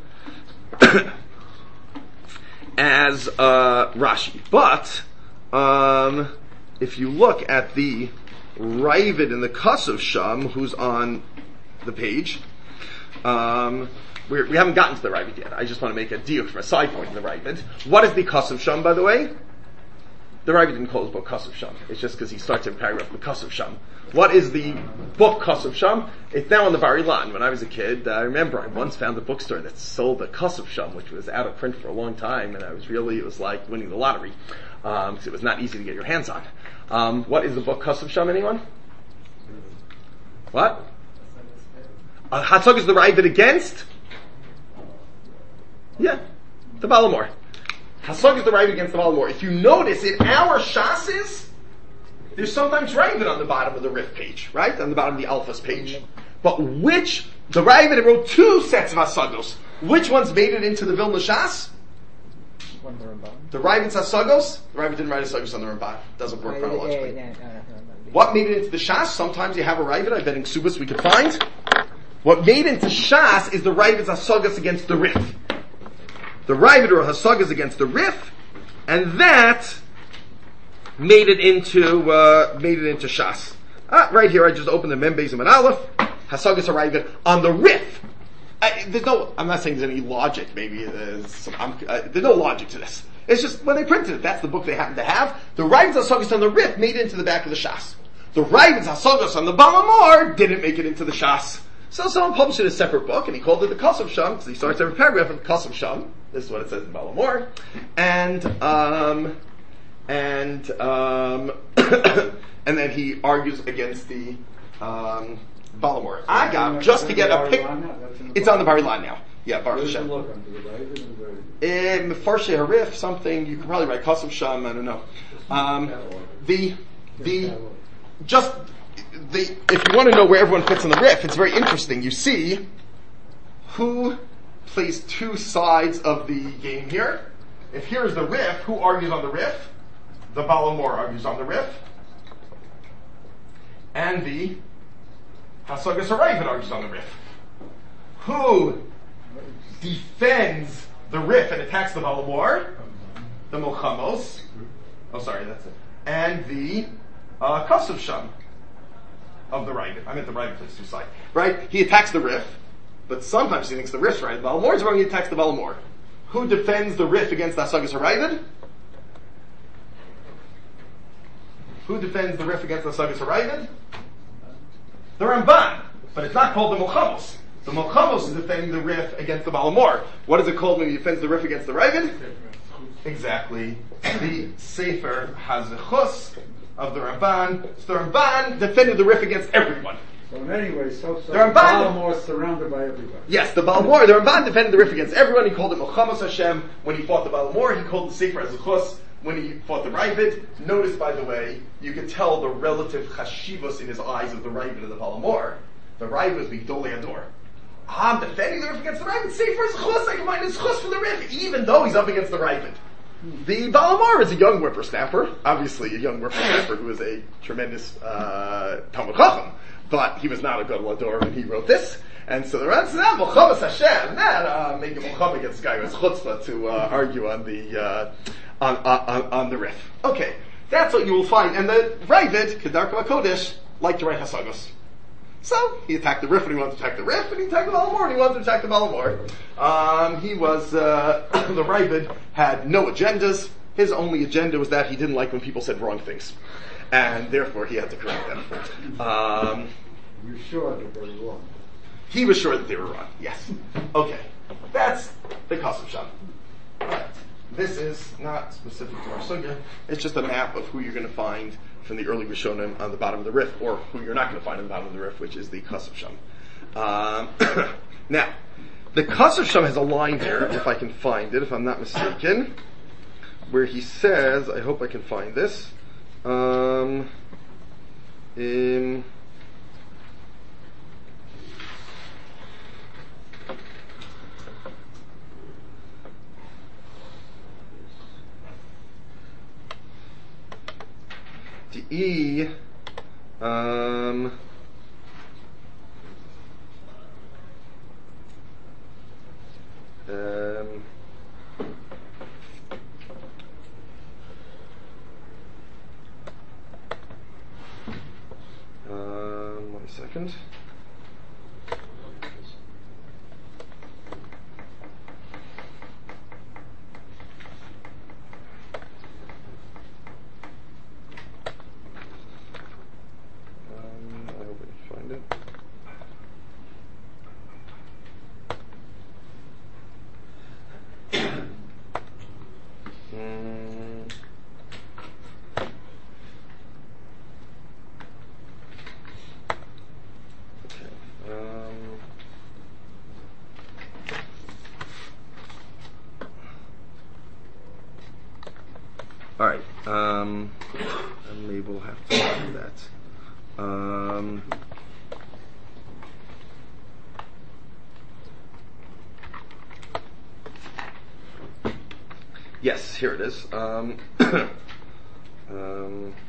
S1: as uh, Rashi. But um, if you look at the Ravid in the Kasav Sham, who's on the page, um, we're, we haven't gotten to the Ravid yet. I just want to make a diuk from a side point in the Ravid. What is the Kasav Sham, by the way? The Ravid didn't call his book Kasav Sham. It's just because he starts a paragraph with Kasav Sham. What is the book Kasav Sham? It's now on the Bar Ilan. When I was a kid, I remember I once found a bookstore that sold the Kasav Sham, which was out of print for a long time, and I was really, it was like winning the lottery, um, because it was not easy to get your hands on. Um, what is the book Kasav Sham, anyone? What? Uh, Hatzog is the Ravid against? Yeah, the Balamor. Hatzog is the Ravid against the Balamor. If you notice, in our Shasis, there's sometimes Ravid on the bottom of the Rif page, right? On the bottom of the Alphas page. But which, the Ravid wrote two sets of Hasagos. Which ones made it into the Vilna Shas? The Ravid's Hasagos? The Ravid didn't write Hasagos on the Ramban. Doesn't work chronologically. What made it into the Shas? Sometimes you have a Ravid, I bet in Ksubas we could find. What made it into Shas is the Ravid's Hasagos against the Rif. The Ravid wrote Hasagos against the Rif, and that made it into uh, made it into Shas. Ah, right here, I just opened the Membeis and Aleph. Hasagas Haravid on the Rif. I, there's no. I'm not saying there's any logic. Maybe there's some, uh, there's no logic to this. It's just when they printed it, that's the book they happen to have. The Ravid's Hasagas on the Rif made it into the back of the Shas. The Ravid's Hasagas on the Balamor didn't make it into the Shas. So someone published it as a separate book, and he called it the Kasav Sham, because he starts every paragraph with Kasav Sham. This is what it says in Balamor, and um. And um, and then he argues against the um, Balamor. Agam, just to get a pic. It's on the Bar Ilan now. Yeah, Bar Hashem. In Mefarshe Harif, something you can probably write Kasav Sham. I don't know. Um, the the just the if you want to know where everyone fits in the riff, it's very interesting. You see who plays two sides of the game here. If here is the riff, who argues on the riff? The Balamor argues on the Rif, and the Hasagas Haravid argues on the Rif. Who defends the Rif and attacks the Balamor? The Mochamos. Oh, sorry, that's it. And the uh, Kasav Sham of the Ravid. I meant the Ravid plays two sides. Right? He attacks the Rif, but sometimes he thinks the Rif's right. The Balamor's wrong, he attacks the Balamor. Who defends the Rif against the Hasagas Haravid? Who defends the Rif against the Sagas Harayvid? The Ramban. But it's not called the Milchamos. The Milchamos is defending the Rif against the Balamor. What is it called when he defends the Rif against the Ravid? Exactly. The Sefer has the Chus of the Ramban. So the Ramban defended the Rif against everyone.
S8: So in any way, so, so
S1: the Ramban,
S8: Balamor is surrounded by everybody.
S1: Yes, the Balamor, the Ramban defended the Rif against everyone. He called it Milchamos Hashem. When he fought the Balamor, he called the Sefer as a Chus. When he fought the Ravid, notice, by the way, you could tell the relative chashivos in his eyes of the Ravid and the Balamor. The Ravid was Bigdolei Ador. I'm defending the Rif against the Ravid. Sefer is Chus. I can find his Chus for the Rif, even though he's up against the Ravid. The Balamor is a young whippersnapper, obviously a young whippersnapper who is a tremendous uh, Talmud Chacham, but he was not a good Lador when he wrote this. And so the Ran says, ah, Milchamos Hashem, not uh, make a Milchama against this guy who has chutzpah to uh, argue on the uh, on, on, on the Rif. Okay, that's what you will find. And the Ravid, Kedarka HaKodesh, liked to write Hasagos. So, he attacked the Rif when he wanted to attack the Rif, and he attacked the Balamor when he wanted to attack the Balamor. Um, he was, uh, the Ravid had no agendas. His only agenda was that he didn't like when people said wrong things. And therefore he had to correct them. Um,
S8: You're sure that they were wrong?
S1: He was sure that they were wrong, yes. Okay, that's the Kasam Sham. Right. This is not specific to our sugya. It's just a map of who you're going to find from the early Rishonim on the bottom of the Rif, or who you're not going to find on the bottom of the Rif, which is the Kasam Sham. Um, now, the Kasam Sham has a line there, if I can find it, if I'm not mistaken, where he says, I hope I can find this, um, in... The E, um, um, um, one second. Alright, um, and maybe we'll have to do that. Um, yes, here it is. Um, um,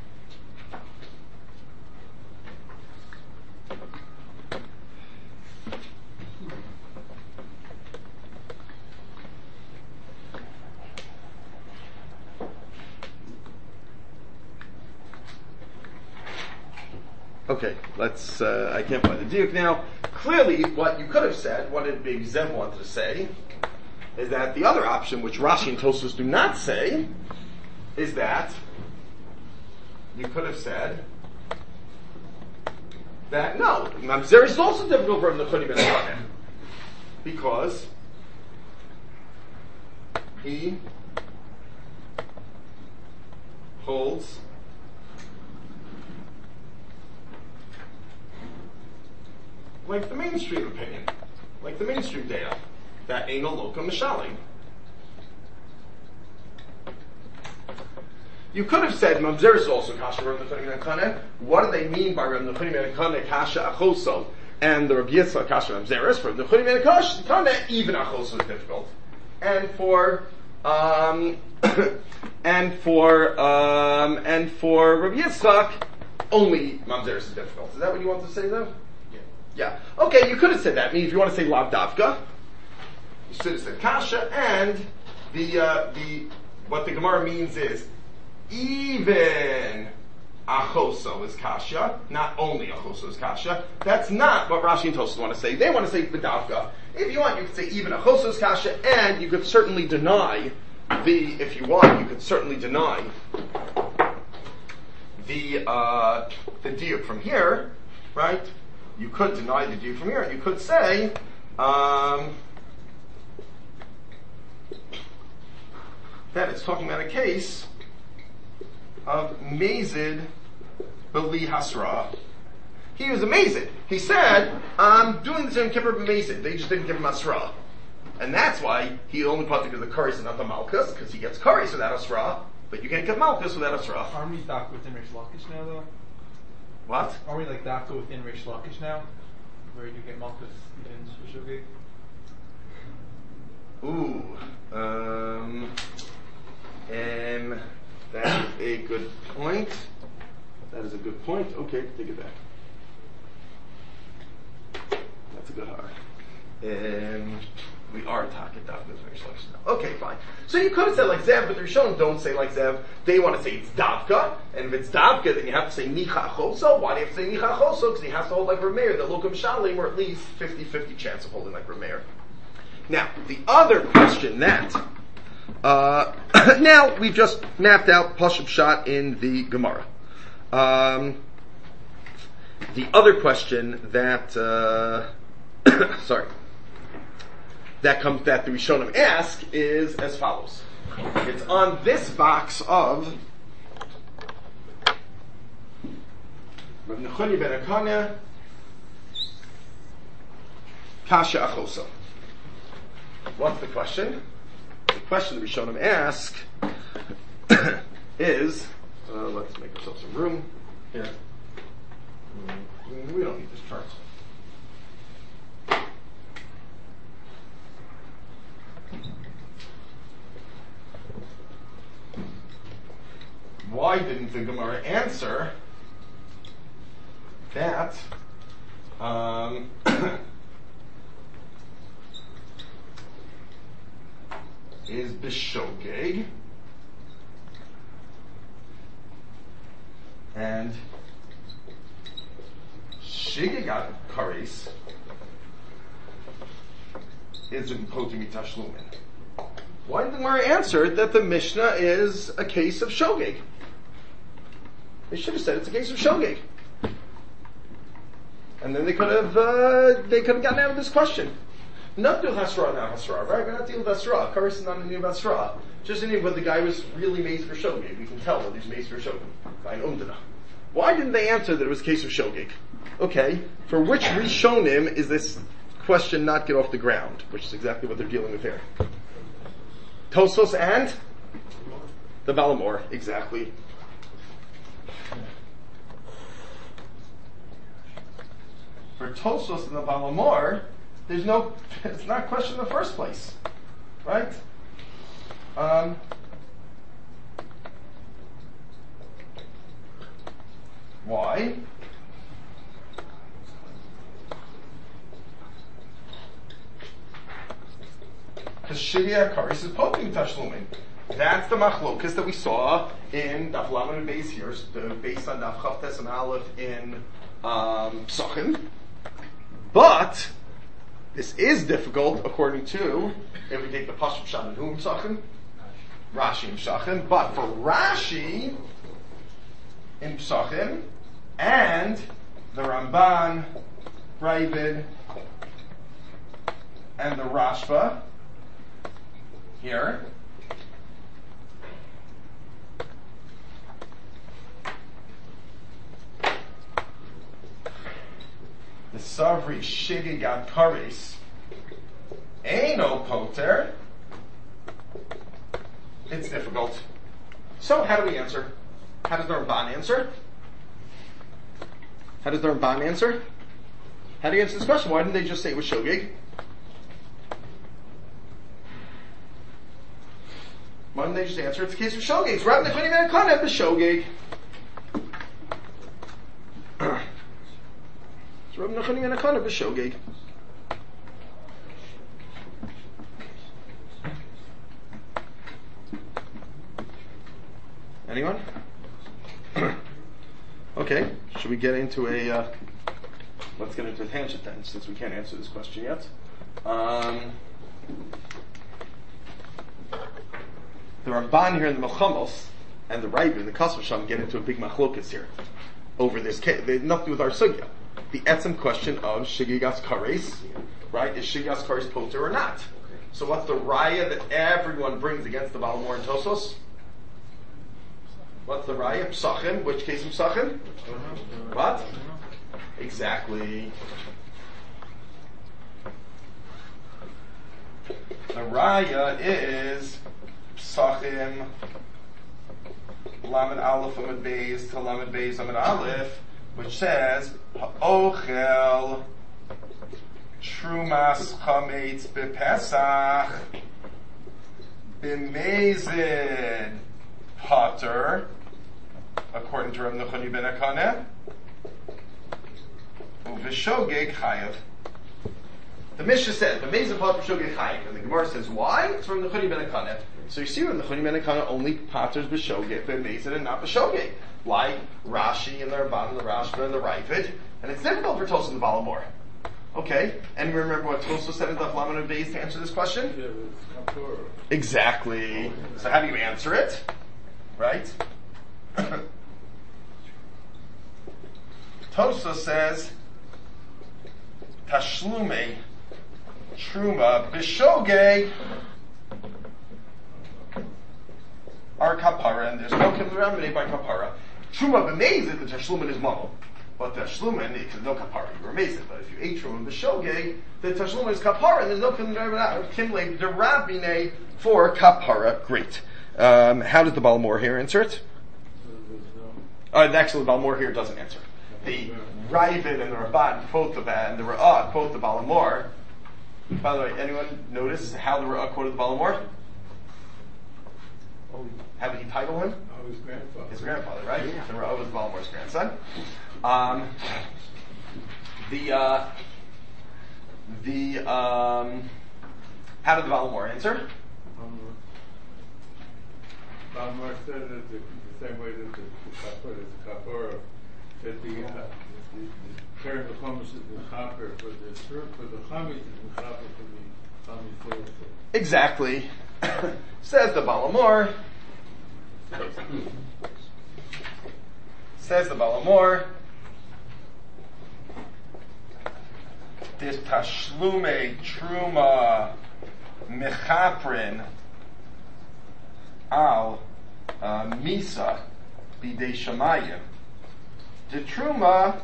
S1: Okay, let's, uh, I can't find the diuk now. Clearly, what you could have said, what did Big Zev want to say, is that the other option, which Rashi and Tosfos do not say, is that you could have said that no, Mamzer is also difficult for him to put him in a because he holds like the mainstream opinion, like the mainstream data, that ain't a loka mishalim. You could have said Mamzer is also kasha Rav Nechunim ben Kaneh. What do they mean by Rav Nechunim ben Kaneh kasha achoso and the Rav Yitzchak kasha Mamzer is? For Rav Nechunim ben Kaneh, even achoso is difficult, and for um, and for um, and for Rav Yitzchak, only Mamzer is difficult. Is that what you want to say, though? Yeah. Okay, you could have said that. I mean, if you want to say lav davka, you should have said kasha, and the uh, the what the Gemara means is even achoso is kasha, not only achoso is kasha. That's not what Rashi and Tosfos want to say. They want to say b'davka. If you want, you could say even achoso is kasha, and you could certainly deny the. If you want, you could certainly deny the uh, the diuk from here, right? You could deny the diuk from here, and you could say um, that it's talking about a case of mazid b'li hasra. He was amazing. He said, I'm doing the same kippur b'mazid. They just didn't give him asra. And that's why he only put together the kares and not the malchus, because he gets kares without asra, but you can't get malchus without asra.
S6: Aren't we dafka within Reish Lakish now, though?
S1: What?
S6: Are we like dafka within Reish Lakish now? Where you get malchus even shugig?
S1: Ooh. Um, and that is a good point. That is a good point. Okay, take it back. That's a good heart. Um, we are talking about this very slow now. Okay, fine. So you could have said like Zev, but the Rishonim don't say like Zev. They want to say it's Davka, and if it's Davka, then you have to say Nicha Choso. Why do you have to say Nicha Choso? Because he has to hold like Rameir, the Lokum Shalim, or at least fifty-fifty chance of holding like Rameir. Now, the other question that, uh, now we've just mapped out Pashup Shot in the Gemara. Um, the other question that, uh, sorry, that comes, that the Rishonim ask is as follows. It's on this box of Rav Nechoni ben Akana, Kasha Achosa. What's the question? The question the Rishonim ask is, uh, let's make ourselves some room here. We don't need this chart. Why didn't the Gemara answer that um, is b'shogeg and shigegat kares is in potimi tashlumin? Why didn't the Gemara answer that the Mishnah is a case of shogeg? They should have said it's a case of shogeg, and then they could have uh, they could have gotten out of this question. Not deal hasra, not hasra, right? We're not dealing with hasra. Kares is not a name of hasra. Just a name whether the guy was really made for shogeg. We can tell whether he's made for shogeg. Fine, umdana. Why didn't they answer that it was a case of shogeg? Okay, for which Rishonim is this question not get off the ground? Which is exactly what they're dealing with here. Tosfos and the Balamor, exactly. For Tosfos and the Balamor, there's no, it's not a question in the first place, right? Um, why? Because Shivya Karis is poking Tashlumin. That's the machlokas that we saw in Daf Lamed and Beis here, based on Daf Chav Tes and Aleph in um, Psachim. But this is difficult according to, if we take the Pashup Shad and Hum Psachim, Rashi in Psachim. But for Rashi in Psachim and the Ramban, Ravid, and the Rashba here, the Savri Shigigat Kares Eino Poter. It's difficult. So how do we answer? How does the Ramban answer? How does the Ramban answer? How do you answer this question? Why didn't they just say it was Shogeg? Why didn't they just answer it's a case of Shogeg? It's Rav Nechoni ben Akana, the Shogeg. It's Rav Nechoni ben Akana, the Shogeg. Anyone? Okay, should we get into a, uh, let's get into a tangent then, since we can't answer this question yet. Um, the Ramban here in the Melchamos and the Rav and the Kasser Sham get into a big machlokas here over this case. They have nothing to do with our sugya. The etzem question of shigigas kares, right? Is shigigas kares poter or not? So what's the raya that everyone brings against the Balamor and Tosos? What's the raya? Psachim. Which case of psachim? What? Exactly. The raya is psachim lamed aleph amid beis to lamed beis amid aleph, which says ha'ochel trumas chametz bepesach b'mezid potter, according to Rav Nechoni ben Akaneh, u'v'shogeg chayav. The Mishnah says, b'mezid potter shogeg chayav, and the Gemara says, why? It's from Nechoni ben Akaneh. So you see, Rav Nechoni ben Akaneh only potters b'shogeg, b'mezid, and not b'shogeg, like Rashi and the Ramban and the Rashba and the Ravid, and it's difficult for Tosos and the Balamor. Okay, and remember what Tosos said in Daf Lamed and Beis to answer this question? Exactly. So how do you answer it? Right? Tosos says, Tashlume Truma Bishogeg are kapara, and there's no kimleraminé by kapara. Truma b'mezid, the tashlumen is mono. But the tashlumen, there's no kapara, you're amazing. But if you ate truma b'shogeg, the tashlumen is kapara, and there's no kimle derabine for kapara. Great. Um, how does the Balamor here answer it? Uh, actually, the Balamor here doesn't answer. The Ravid and the Rabban quote the and the Ra'ah quote the Balamor. By the way, anyone notice how the Ra'ah quoted the Balamor? How did he title him?
S8: Oh, his grandfather.
S1: His grandfather, right? Yeah. The Ra'ah was Balamor's grandson. Um, the uh, the um, how did the Balamor answer?
S8: Balamor said that the, the same way that the kapara is kapara, that the uh, the, the term of chametz is mechaper for the for the chametz is mechaper for the chametz also.
S1: Exactly. Says the Balamor. Says the Balamor. This tashlume truma mechaprin al uh, misa bidei shamayim. The truma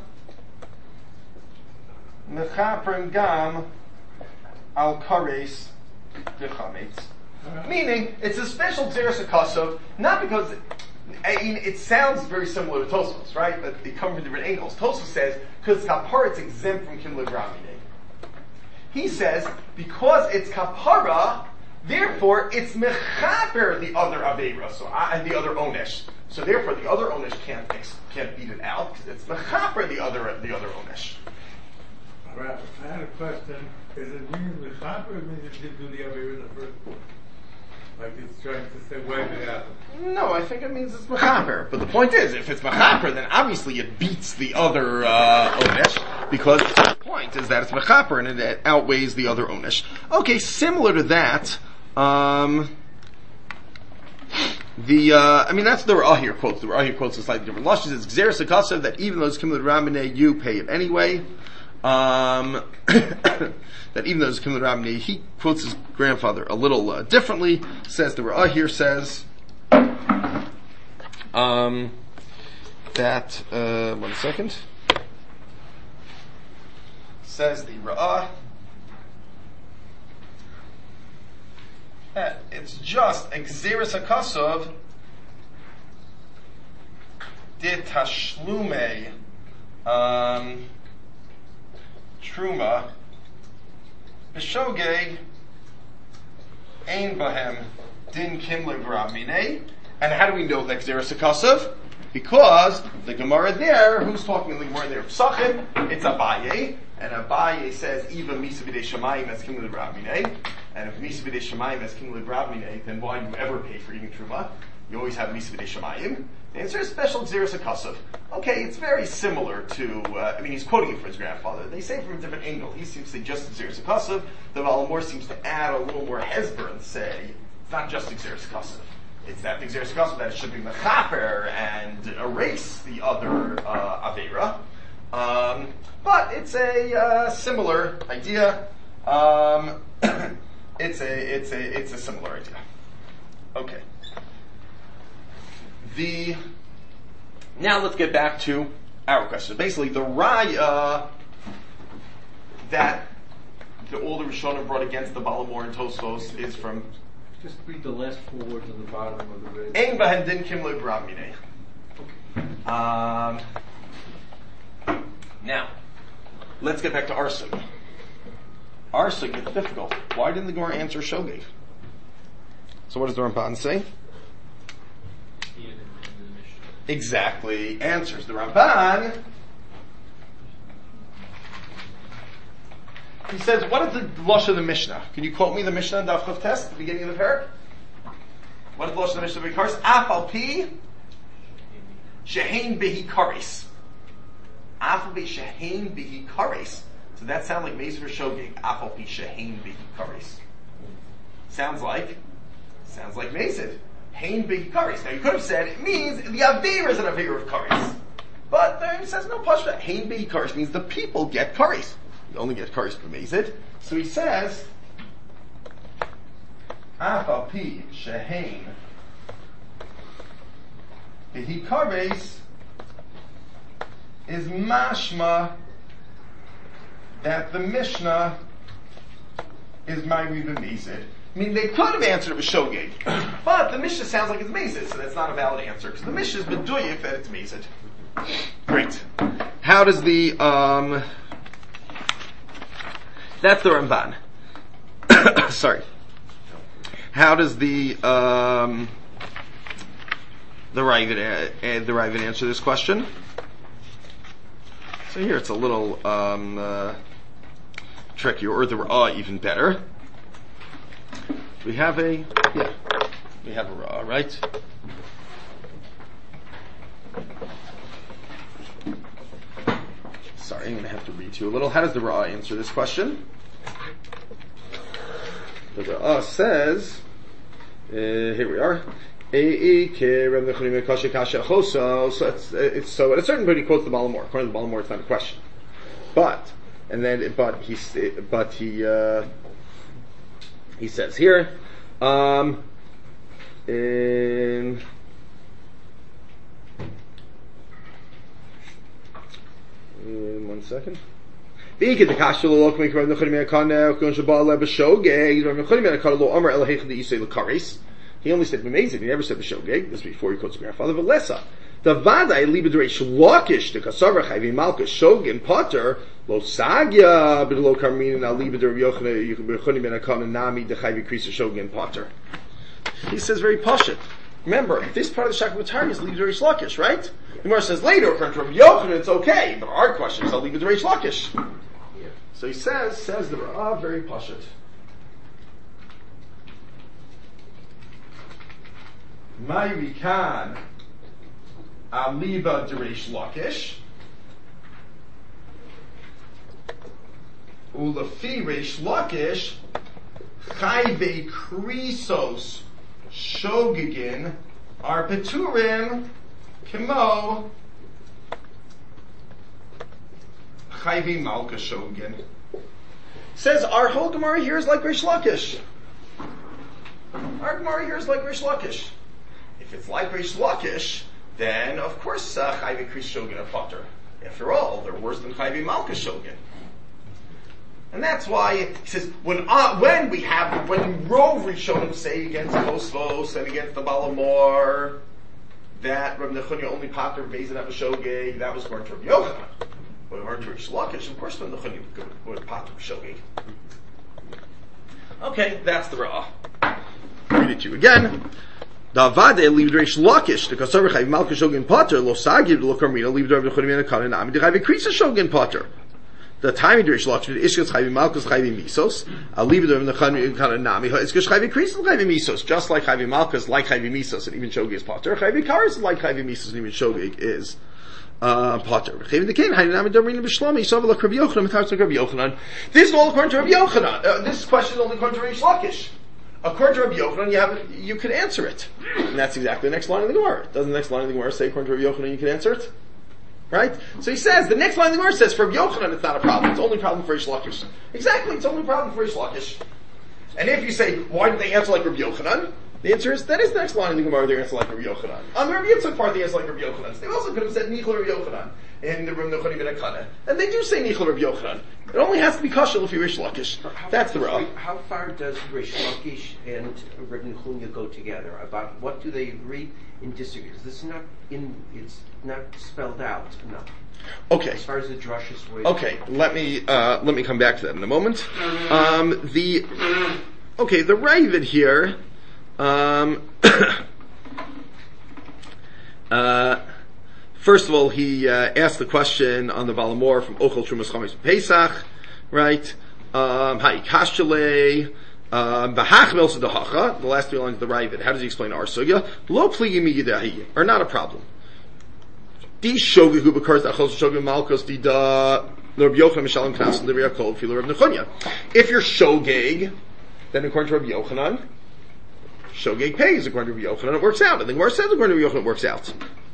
S1: mechaprin gam al kares dechametz. Meaning, it's a special Xeris Akasov, not because, I mean, it sounds very similar to Tosfos, right? But they come from different angles. Tosfos says, because Kapara, it's exempt from Kimle Gramine. He says, because it's Kapara, therefore, it's Mechaper, the other Aveira, so, uh, the other Onesh. So therefore, the other Onesh can't, can't beat it out, because it's Mechaper, the other, the other Onesh.
S8: Right. I had a question. Is it mean Mechaper, or means it did do the Aveira in the first place? Like it's trying to say, wipe it out.
S1: No, I think it means it's mechaper. But the point is, if it's mechaper, then obviously it beats the other uh, onesh, because the point is that it's mechaper and it outweighs the other onesh. Okay, similar to that, um, the uh, I mean that's the Ra'ah here quotes. The Ra'ah here quotes a slightly different lush. It's Xeris Akasav that even though it's Kimle Ramine, you pay it anyway. Um, that even though it's Kimle Ramine, he quotes his grandfather a little uh, differently. Says the Ra'ah here says um, that uh, one second says the Ra'ah that it's just Xeris Akasov de tashlume um, truma b'shogeg ein bahem din kimle v'ramine. And how do we know that Xeris Akasov? Because the Gemara there, who's talking in the Gemara there? Psachim, it's Abaye, and Abaye says even misa b'dei shamayim as kimle v'ramine. And if misa b'dei shamayim as kimle v'ramine, then why do you ever pay for eating truma? You always have misa b'dei shamayim. The answer is special Xeris Akasov. Okay, it's very similar to, uh, I mean, he's quoting it for his grandfather. They say from a different angle. He seems to say just Xeris Akasov. The Balamor seems to add a little more hesber and say, it's not just Xeris Akasov. it's that the Xeris Gospel that it should be mechaper and erase the other uh, Avera. Um, but it's a uh, similar idea. Um, it's a it's a it's a similar idea. Okay. The now let's get back to our question. Basically, the raya that the all the Rishonim brought against the Balamor and Tosfos is from.
S2: Just read the last four words on the bottom of the red.
S1: Ein bahem din kim lo bramine. Um. Now, let's get back to our sugya. Our sugya gets difficult. Why didn't the Gemara answer Shogeg? So what does the Ramban say? Exactly. Answers the Ramban. He says, what is the lush of the Mishnah? Can you quote me the Mishnah in Daf Chav Tes at the beginning of the parak? What is the lush of the Mishnah? Because Afal Pi Shehein Bihi Kares. Afal Pi Shehein Bihi Kares. So that sounds like Mezer for Shogeg. Afal Pi Shehein Bihi Kares. Sounds like, sounds like Mezer. Hein Bihi Kares. Now you could have said it means the Avera is an Avera of Kares. But there he says no pashta. Hein Bihi Kares means the people get Kares. You only get Kares from Mezer. So he says, Afal Pi Shehein Bihi Kares is mashma that the Mishnah is Ma'iri b'Mezid. I mean, they could have answered it with Shogeg, but the Mishnah sounds like it's Mezid, so that's not a valid answer, because the Mishnah is B'duyik that it's Mezid. Great. How does the, um, that's the Ramban. Sorry. How does the, um, the Ravid, uh, the Ravid answer this question? So here it's a little, um, uh, trickier, or the Ra'ah even better. We have a, yeah, we have a Ra'ah, right? Sorry, I'm going to have to read to you a little. How does the Ra'ah answer this question? The Ra'ah says, uh, here we are. So it's, it's so at a certain point he quotes the Balamor. According to the Balamor, it's not a question. But and then but he but he uh, he says here um, in in one second. He only said B'mezid, he never said B'shogeg. This is before he quotes his grandfather. But Lessa. The Vadai Libidreish Lakish, the Kasavra Chayvi Malkus, Shogin Potter, Lo Sagya, B'lo Karmin, Al Libidr Yochana, Yuchanim Ben Akam, Nami, the Chayvi Krisa Shogin Potter. He says very poshut. Remember, this part of the Shakavatari is Libidreish Lakish, right? The Gemara says later, according to Rabbi Yochanan, it's okay. But our question is Al Libidreish Lakish. So he says, says the Ra'ah, very poshut. Ma'iri kan aliba dereish lakish ulefi reish lakish chayve krisos shogegin are peturim kimo chayve malka shogegin. Says our whole Gemara here is like Reish Lakish. Our Gemara here is like Reish Lakish. If it's like Reish Lakish, then of course uh, Chayvi Kris Shogin are Potter. After all, they're worse than Chayvi Malka Shogin. And that's why he says when uh, when we have when Rov Rishonim say against Tosfos and against the Balamor that Rabbi Nechunya only Potter Bezin of a Shogeg, that was going to Rabbi Yochanan. When we weren't to Reish Lakish, of course Rabbi Nechunya would Potter Shogeg. Okay, that's the Ra'ah. Read it to you again. Davade leave Reish Lakish the Kasavra Chayv Malka Shogin Potter lo Sagib lo Karmina leave Rabbi Nechunya and Kanan Ami the Chayv Krisa Shogin Potter. The time of Reish Lakish is Ishkas Chayv Malkus Chayv Misos. I'll leave it Rabbi Nechunya and Kanan Nami. It's Ishkas Chayv Krisa Chayv Misos. Just like Chayv Malkus, like Chayv Misos, and even Shogig is Potter. Chayv Karis is like Chayv Misos, and even Shogig is uh, Potter. Chayv the King Chayv Nami Domrin B'Shlomi. So like Rabbi Yochanan, Mitzvah Rabbi Yochanan. This is all according to Rabbi Yochanan. Uh, this question is only according to Reish Lakish. according to Rabbi Yochanan, you have you could answer it, and that's exactly the next line of the Gemara. Doesn't the next line of the Gemara say, according to Rabbi Yochanan, you can answer it? Right? So he says, the next line of the Gemara says, for Rabbi Yochanan, it's not a problem. It's only a problem for Rish Lakish. Exactly, it's only a problem for Rish Lakish. And if you say, why did they answer like Rabbi Yochanan? The answer is, that is the next line of the Gemara, they answer like Rabbi Yochanan. On the Rabbi Yitzchak part, they answer like Rabbi Yochanan. So they also could have said Nichel Rabbi Yochanan in the Rim Nechoni Ben Akana. And they do say Nichel Rabbi Yochanan. It only has to be kashal if you're Rish Lakish. That's the rub.
S2: How far does Rish Lakish and Rabbi Nechunya go together? About what do they agree and disagree? Because this is not in, it's not spelled out enough.
S1: Okay.
S2: As far as the drushes way.
S1: Okay, let me uh, let me come back to that in a moment. Um, the okay, the Ravid here. Um, uh, first of all, he uh, asked the question on the Balamor from Ochel Trumas Chametz Pesach, right? Um, Ha'ikashale. Bahach Milsa Dahacha. The last three lines of the Ravid. How does he explain our sugya? Lo pligi miyidahi, or not a problem. Di shogi hu bekars achos shogi malkos di da Rabbi Yochanan Mishalim Knas Livia Kol Filu Rabbi Nechunya. If you're shogeg, then according to Rabbi Yochanan, shogeg pays. According to Rabbi Yochanan, it works out. And the Gemara says according to Rabbi Yochanan, it works out.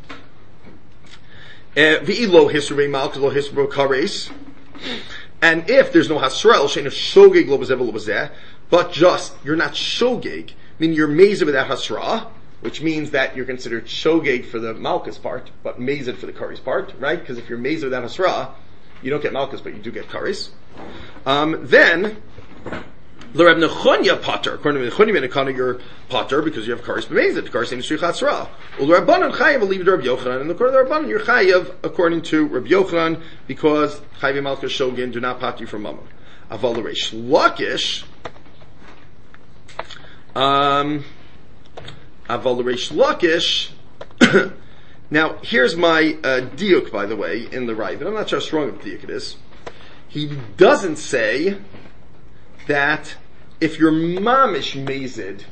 S1: V'i lo hisru malkos lo hisru kares. And if there's no hasra, shein of shogeg lo bezev lo bezeh, but just you're not shogeg, meaning you're mezid without hasra, which means that you're considered shogeg for the malchus part, but mezid for the kares part, right? Because if you're mezid without hasra, you don't get malchus, but you do get kares. Um, then, the Reb Nechunya pater, according to Nechunya ben Akana, you're pater because you have kares b'mezid. Kares ain't shricha hasra. Well, the Rabbanan chayav will leave it to Rabbi Yochanan, and according to the Rabbanan, you're chayav according to Rabbi Yochanan because chayav malchus shogin do not pater you from mammon. Aval the Reish Lakish. Um. Aval Reish Lakish. Now, here's my uh, diuk, by the way, in the Ravid. I'm not sure how strong of a diuk it is. He doesn't say that if you're mamish mezid.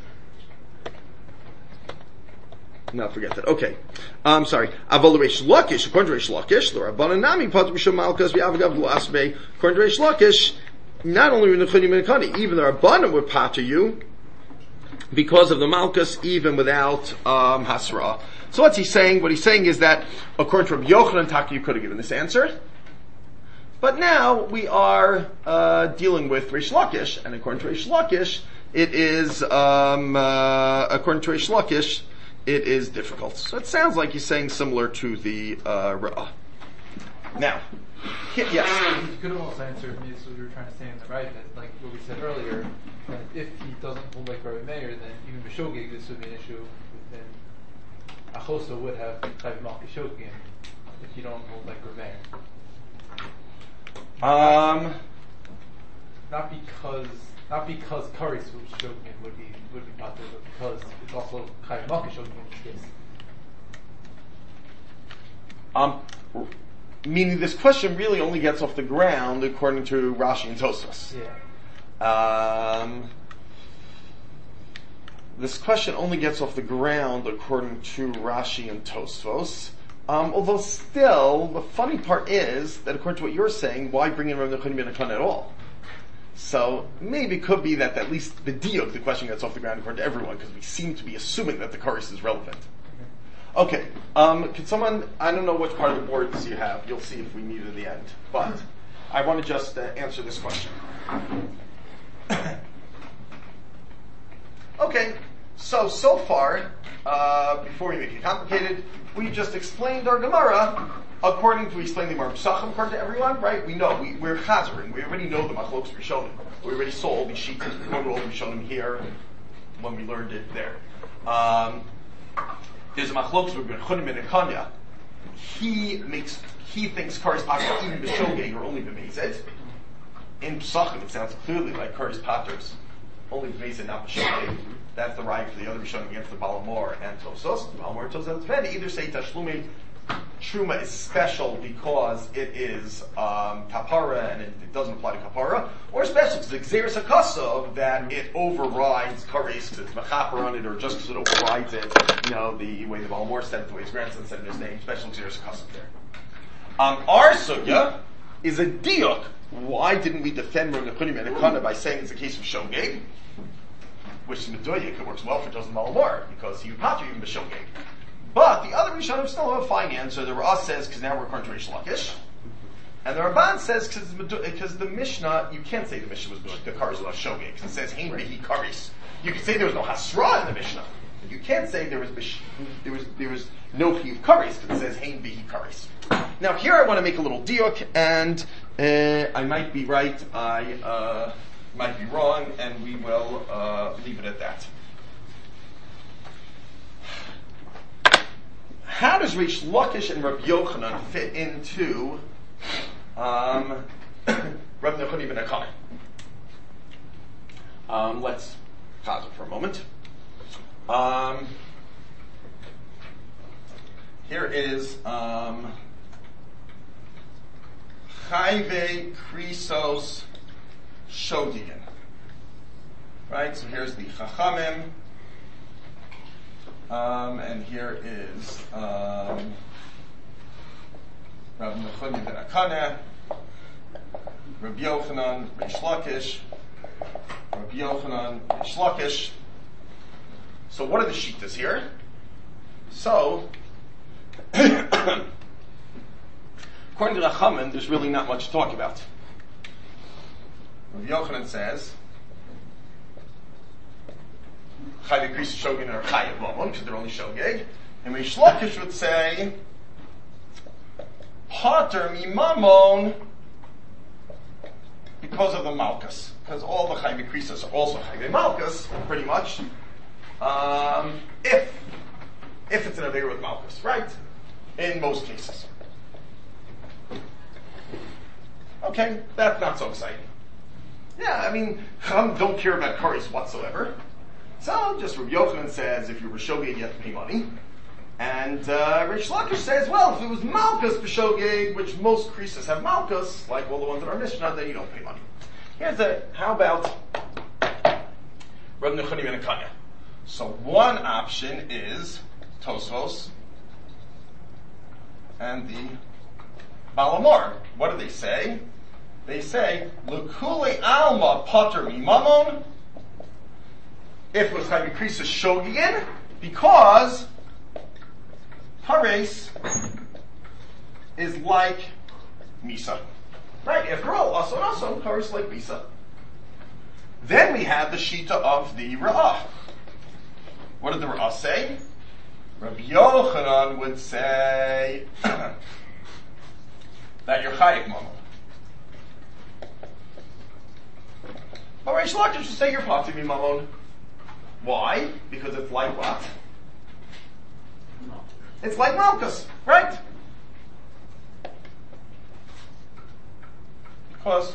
S1: No, forget that. Okay. I'm um, sorry. Aval Reish Lakish, according to Reish Lakish, the Rabbanan Nami Pater B'Shem Malkas V'Avagav Lo Asbei. According to Reish Lakish, not only in the Nechunya ben Akana, even the Rabbanan would pater you because of the Malchus, even without um, Hasra. So what's he saying? What he's saying is that, according to Rabbi Yochanan Taka, you could have given this answer. But now we are uh, dealing with Reish Lakish, and according to Reish Lakish, it is, um, uh, according to Reish Lakish, it is difficult. So it sounds like he's saying similar to the uh, Ra'ah. Now, yes?
S6: You could have also answered me, so you were trying to say in the right, that, like what we said earlier, that if he doesn't hold like Rabbi Meir, then even B'Shogeg, this would be an issue. Then Achosa would have Chayav Malki Shogeg if you don't hold like Rabbi Meir.
S1: Um,
S6: not because not because Karis Shogeg would be would be pater, but because it's also Chayav Malki Shogeg in this case.
S1: Um, meaning this question really only gets off the ground according to Rashi and Tosfos.
S6: Yeah.
S1: Um, this question only gets off the ground according to Rashi and Tosfos. Um, although still, the funny part is that according to what you're saying, why bring in Rav Nechunya ben Akana at all? So maybe it could be that at least the diuk, the question gets off the ground according to everyone, because we seem to be assuming that the kares is relevant. Okay, um, can someone, I don't know which part of the boards you have, you'll see if we need it at the end, but I want to just uh, answer this question. Okay, so, so far, uh, before we make it complicated, we just explained our Gemara according to, we explained the Gemara Pesachim according to everyone, right? We know, we, we're chazering, we already know the Machlokes Rishonim. We already saw all these sheets, we know all the Rishonim here when we learned it there. Um, there's a Machlokes with Nechunya ben Akana. He makes, he thinks Kares Pater, even B'Shogeg, or only B'Mezid. In Pesachim, it sounds clearly like Kares Paters, only B'Mezid, not B'Shogeg. That's the right for the other Rishonim against the Balamor and Tosos. The Balamor and Tosos depend. Either say Tashlumi Truma is special because it is um, Kapara and it, it doesn't apply to Kapara, or special because it's Xeris HaKasov that it overrides Kares because it's Mechaper on it, or just because it overrides it, you know, the way the Balamor said it, the way his grandson said in his name, special Xeris HaKasov there. Um, our Sugya is a diuk. Why didn't we defend Rav Nechunya ben Akana by saying it's a case of Shogeg? which in Meduyak it works well for Joseph Malamor, because he would not even B'Shogeg. But the other Rishonim still have a fine answer. The Ra'ah says, because now we're according to Reish Lakish. And the Ramban says, because the Mishnah, you can't say the Mishnah was the Karis was Shogeg, because it says, Hein Bihi Karis. You can say there was no Hasra in the Mishnah. But you can't say there was there was there was no Chiv Karis, because it says, Hein Bihi Karis. Now here I want to make a little diuk, and uh, I might be right, I uh, might be wrong, and we will uh, leave it at that. How does Reish Lakish and Rabbi Yochanan fit into um, Rabbi Nechoni ben Akane? Um, let's pause it for a moment. Um, here is um, Chayve Krisos Shogigin. Right, so here's the Chachamim. Um, and here is um, Rabbi Nechoni ben Akane, Rabbi Yochanan, Reish Lakish, Rabbi Yochanan, Reish Lakish. So what are the shittas here? So, according to Rachamim, there's really not much to talk about. Rabbi Yochanan says, Chayv Krisa Shogin or Chayav Mamon, because they're only Shogeg. And Reish Lakish would say, Pater mi Mamon, because of the Malkus. Because all the Chayv Krisas are also Chayv Malkus, pretty much. Um, if, if it's an Avera with Malkus, right? In most cases. Okay, that's not so exciting. Yeah, I mean, Chum don't care about Karis whatsoever. So, just Rabbi Yochanan says, if you're B'Shogeg, you have to pay money. And uh, Reish Lakish says, well, if it was Malkus B'Shogeg, which most Krisos have Malkus, like all the ones in our Mishnah, then you don't pay money. Here's a, how about Rabbi Nechoni ben Akane? So, one option is Tosfos and the Balamor. What do they say? They say, L'kuli alma pater mi mamon, if it was Chayv Krisa Shogigin, because Hares is like Misa. Right? After all, also and also, Hares is like Misa. Then we have the Shita of the Ra'ah. What did the Ra'ah say? Rabbi Yochanan would say that you're Chayiv Mamon. But Reish Lakish would say you're Pater mi Mamon. Why? Because it's like what? It's like Malkus, right? Because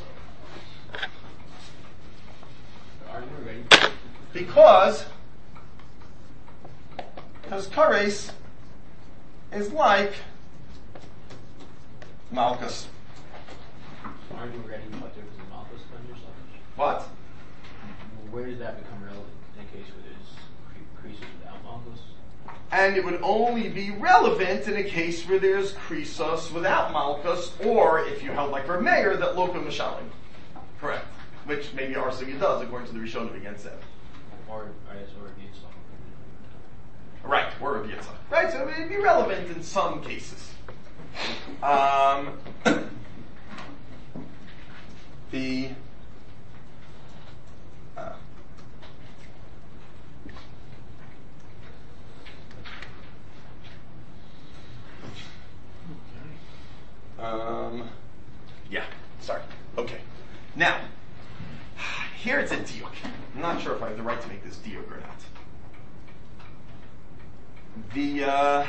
S1: because because Kares is like Malkus.
S7: Aren't you already put there because of Malkus then yourself?
S1: What?
S7: Where does that become relevant in a case where there's creases without Malkus?
S1: And it would only be relevant in a case where there's Krisos without Malkus, or if you held like for Meir, that Loka Mishalim. Correct. Which maybe our Sugya does, according to the Rishonim against that.
S7: Or, I guess, or Yitzhak.
S1: Right, or Rav Yitzchak. Right, so it would be relevant in some cases. Um, the uh, Um, yeah, sorry. Okay. Now, here it's a diuk. I'm not sure if I have the right to make this diuk or not. The, uh,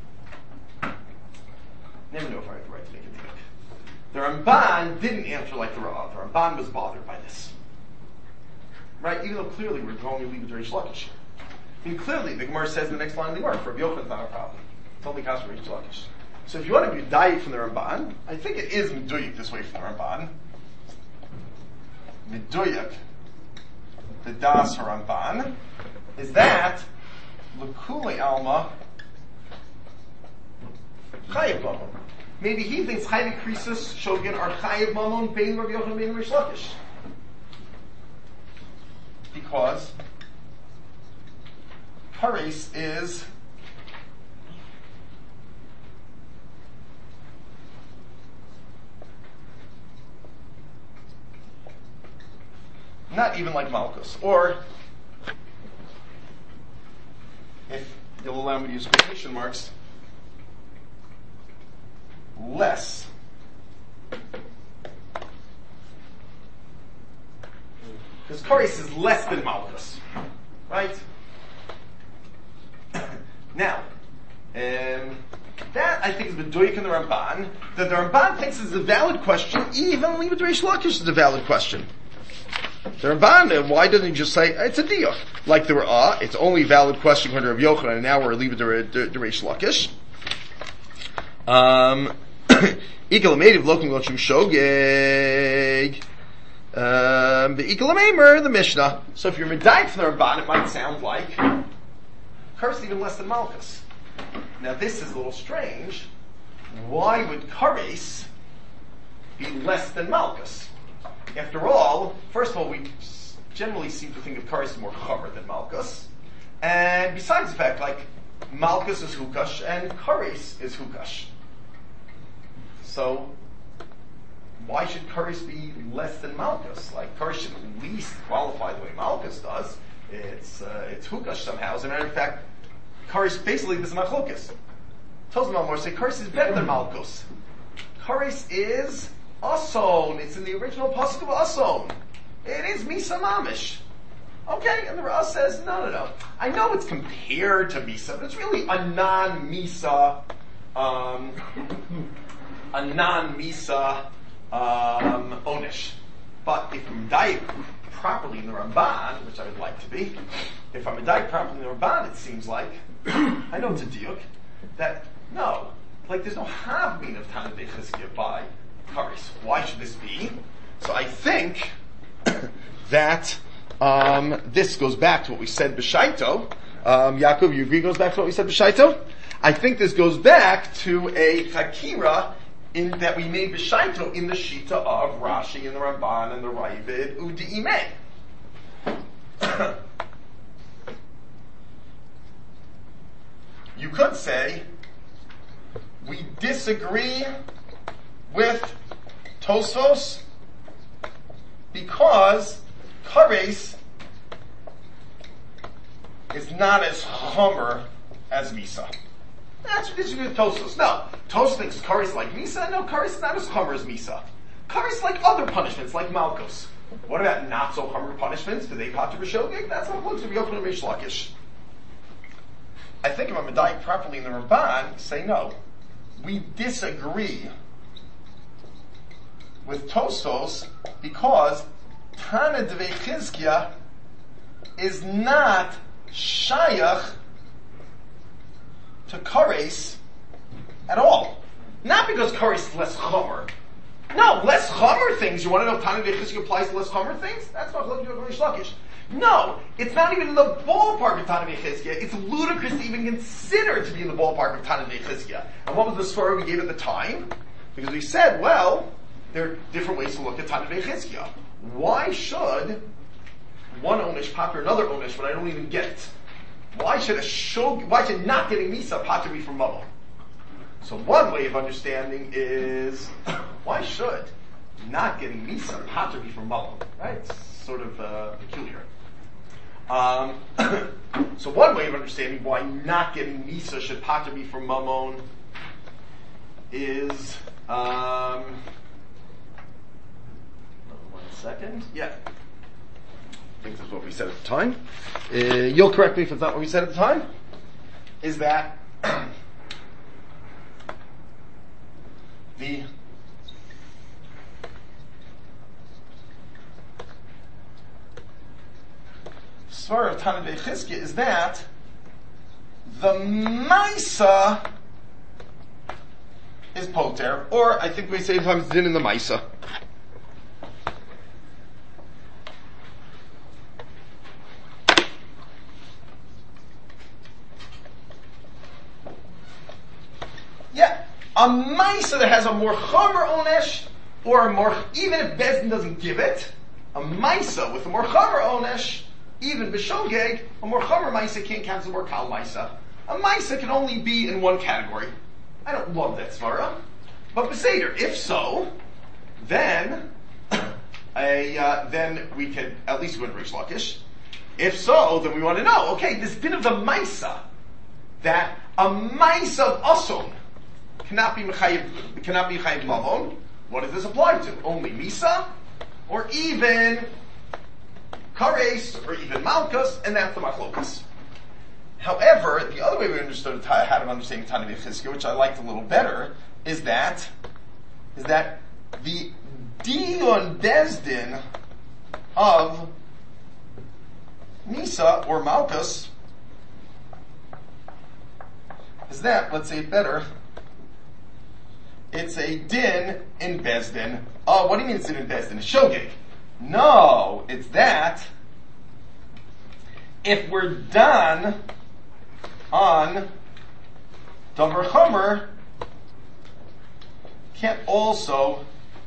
S1: never know if I have the right to make a diuk. The Ramban didn't answer like the Ra'ah. The Ramban was bothered by this. Right? Even though clearly we're going to leave it to Reish Lakish. I mean, clearly, the Gemara says in the next line of the Gemara, for Rabbi Yochanan, it's not a problem. It's only cost for Reish Lakish. So if you want to be medayik from the Ramban, I think it is meduyik this way from the Ramban. Meduyik, the das Ramban, is that l'kuli alma chayiv mamon. Maybe he thinks chayiv krisus shogin are chayiv mamon bein Rabbi Yochanan bein Reish Lakish. Because kares is not even like malchus, or if you'll allow me to use quotation marks, less because kares is less than malchus, right? Now, um, that I think is B'doyik in the Ramban. That the Ramban thinks is a valid question, even Limud Reish Lakish is a valid question. The Ramban, why doesn't he just say it's a diyuk? Like the Ra'ah, it's only a valid question under Rav Yochanan, and now we're Limud Reish Lakish. Um, Ikalametiv Lokim Lochim Shogeg. Um, the Ikalamemer, the Mishnah. So if you're Medayik from the Ramban, it might sound like kares even less than malchus. Now this is a little strange. Why would kares be less than malchus? After all, first of all, we generally seem to think of kares as more chomer than malchus. And besides the fact, like, malchus is hukash and kares is hukash. So, why should kares be less than malchus? Like, kares should at least qualify the way malchus does. It's uh, it's hukash somehow. As a matter of fact, kares basically this is machlokas. Tozman Malmor say kares is better than malchus. Kares is ason. It's in the original pasuk of ason. It is misa mamish. Okay, and the Ra'ah says no, no, no. I know it's compared to misa, but it's really a non-misa, um, a non-misa um, onish. But if I'm medayik properly in the Ramban, which I would like to be, if I'm medayik properly in the Ramban, it seems like I know it's a diuk that no, like there's no havmin of Tana Dechizkiya by kares. Why should this be? So I think that um, this goes back to what we said b'shaito. Um, Yaakov, you agree? Goes back to what we said b'shaito. I think this goes back to a chakira in that we made b'shaito in the shita of Rashi and the Ramban and the Ravid u'di'imei. You could say we disagree with Tosfos because kares is not as chomer as misa. That's what disagree with Tosfos. No, Tosfos thinks kares like misa. No, kares is not as chomer as misa. Kares is like other punishments, like malchus. What about not so chomer punishments? Do they pater b'shogeg? That's not looks to be open to Reish Lakish. I think if I'm medayik properly in the Ramban, say no. We disagree with Tosfos because Tana Devei Chizkiya is not shayach to kares at all. Not because kares is less chomer. No, less chomer things. You want to know if Tana Devei Chizkiya applies to less chomer things? That's not what Reish Lakish. No, it's not even in the ballpark of Tana V'Chizkiya. It's ludicrous to even consider to be in the ballpark of Tana V'Chizkiya. And what was the svara we gave at the time? Because we said, well, there are different ways to look at Tana V'Chizkiya. Why should one onish pater another onish when I don't even get it? Why should a shog, why should not getting misa pater be from mama? So one way of understanding is, why should not getting misa pater be from mama? Right? It's sort of uh, peculiar. Um, so one way of understanding why not getting misa should pater be from mamon is, um, one second, yeah. I think that's what we said at the time. Uh, you'll correct me if it's not what we said at the time. Is that the svara of Tana V'Chizkiya is that the Maisa is poter, or I think we say sometimes din in the Maisa. Yeah, a Maisa that has a more chomer onesh, or a more, even if Bezdin doesn't give it, a Maisa with a more chomer onesh even b'shogeg, a more chomer maisa can't count as a more kal maisa. A maisa can only be in one category. I don't love that svara, but b'seder, if so, then a uh, then we could at least go into Rish Lakish. If so, then we want to know. Okay, this bit of the maisa that a maisa of ason cannot be mechayiv, cannot be mechayiv mamon. What does this apply to? Only misa, or even kares, or even malchus, and that's the machlokas. However, the other way we understood how to understand Tanya B'Chizkiya, which I liked a little better, is that is that the dion bezdin of misa or malchus is that, let's say it better, it's a din in bezdin. Oh, what do you mean it's din in bezdin? It's shogeg. No, it's that if we're done on davar chomer, can't also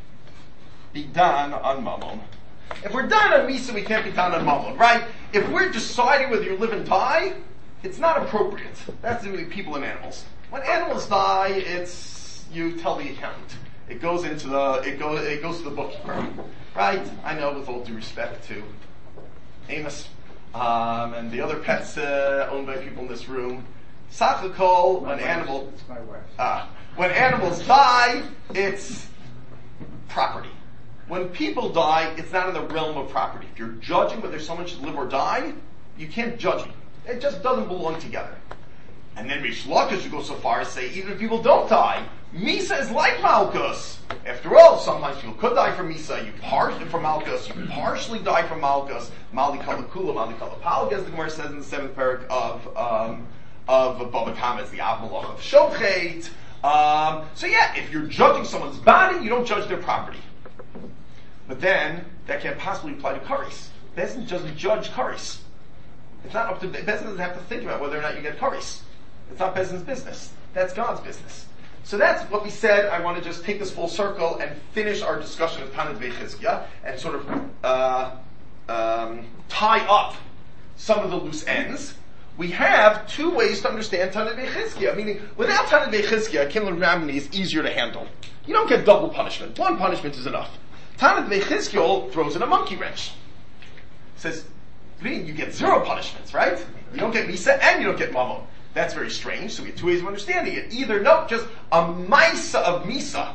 S1: be done on mamon. If we're done on misa, we can't be done on mamon, right? If we're deciding whether you live and die, it's not appropriate. That's the people and animals. When animals die, it's you tell the accountant. It goes into the it goes it goes to the bookkeeper, right? I know, with all due respect to Amos um, and the other pets uh, owned by people in this room. Sachakol, when animal
S9: It's my wife.
S1: uh, when animals die, it's property. When people die, it's not in the realm of property. If you're judging whether someone should live or die, you can't judge it. It just doesn't belong together. And then Rish Lakish should go so far as say, even if people don't die, Misa is like Malchus. After all, sometimes people could die from Misa, you partially from Malchus, you partially die from Malchus, Mali Kala Kula, Mali Kala Palg, as the Gemara says in the seventh parak of um, of Bava Kama, it's the Av Malach of Shochet. Um, so yeah, if you're judging someone's body, you don't judge their property. But then, that can't possibly apply to karis. Bezdin doesn't judge karis. It's not up to, Bezdin doesn't have to think about whether or not you get karis. It's not Bezdin's business. That's God's business. So that's what we said. I want to just take this full circle and finish our discussion of Tanit B'Chizkiya and sort of uh, um, tie up some of the loose ends. We have two ways to understand Tanit B'Chizkiya, meaning without Tanit B'Chizkiya, Kimler Ramani is easier to handle. You don't get double punishment. One punishment is enough. Tanit B'Chizkiya throws in a monkey wrench. Says, you get zero punishments, right? You don't get Misa and you don't get Mamon. That's very strange, so we have two ways of understanding it. Either, no, just a Maisa of Misa.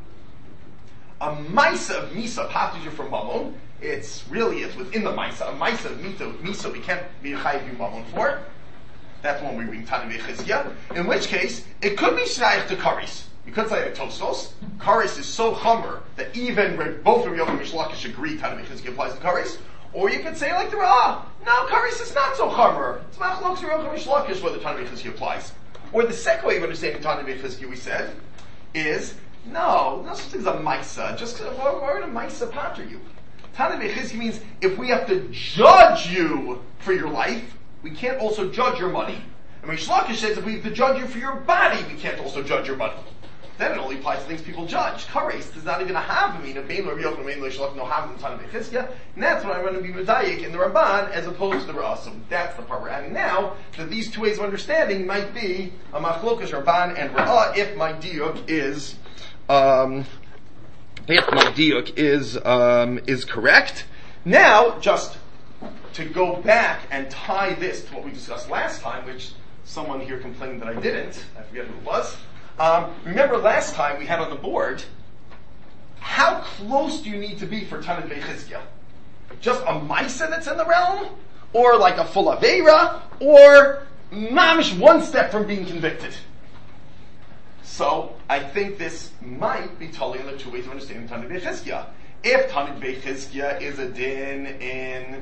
S1: A Maisa of Misa, passages from Mamon. It's really, it's within the Maisa. A Maisa of Misa, Misa we can't be Chayiv Mamon for. That's when we read Tanit B'Chizkiya. In which case, it could be Shayach to Karis. You could say like Tostos. Karis is so chomer that even both Rabbi Yochanan and Rish Lakish agree Tanit B'Chizkiya applies to Karis. Or you could say like the Ra'ah, no, karis is not so chomer. It's machlokes Rabbi Yochanan and Rish Lakish whether Tanit B'Chizkiya applies. Or the second way of understanding Tanit B'Chizkiya, we said, is no, no such thing as a maisa. Just why, why would a maisa pater you? Tanit B'Chizkiya means if we have to judge you for your life, we can't also judge your money. And Rish Lakish says if we have to judge you for your body, we can't also judge your money. Then it only applies to things people judge. Kares does not even have a mean of Bein Rabbi Yochanan, Bein Rish Lakish, no have in Tanit B'Chizkiya, and that's what I'm going to be medayik in the Ramban as opposed to the Ra'ah. So that's the part we're adding now. That these two ways of understanding might be a machlokas Ramban and Ra'ah if my diuk is um, if my diuk is um, is correct. Now, just to go back and tie this to what we discussed last time, which someone here complained that I didn't. I forget who it was. Um, remember last time we had on the board, how close do you need to be for Tanit B'Chizkiya? Just a Maisa that's in the realm? Or like a full Aveira? Or mamish one step from being convicted? So, I think this might be totally on the two ways of understanding Tanit B'Chizkiya. If Tanit B'Chizkiya is a din in,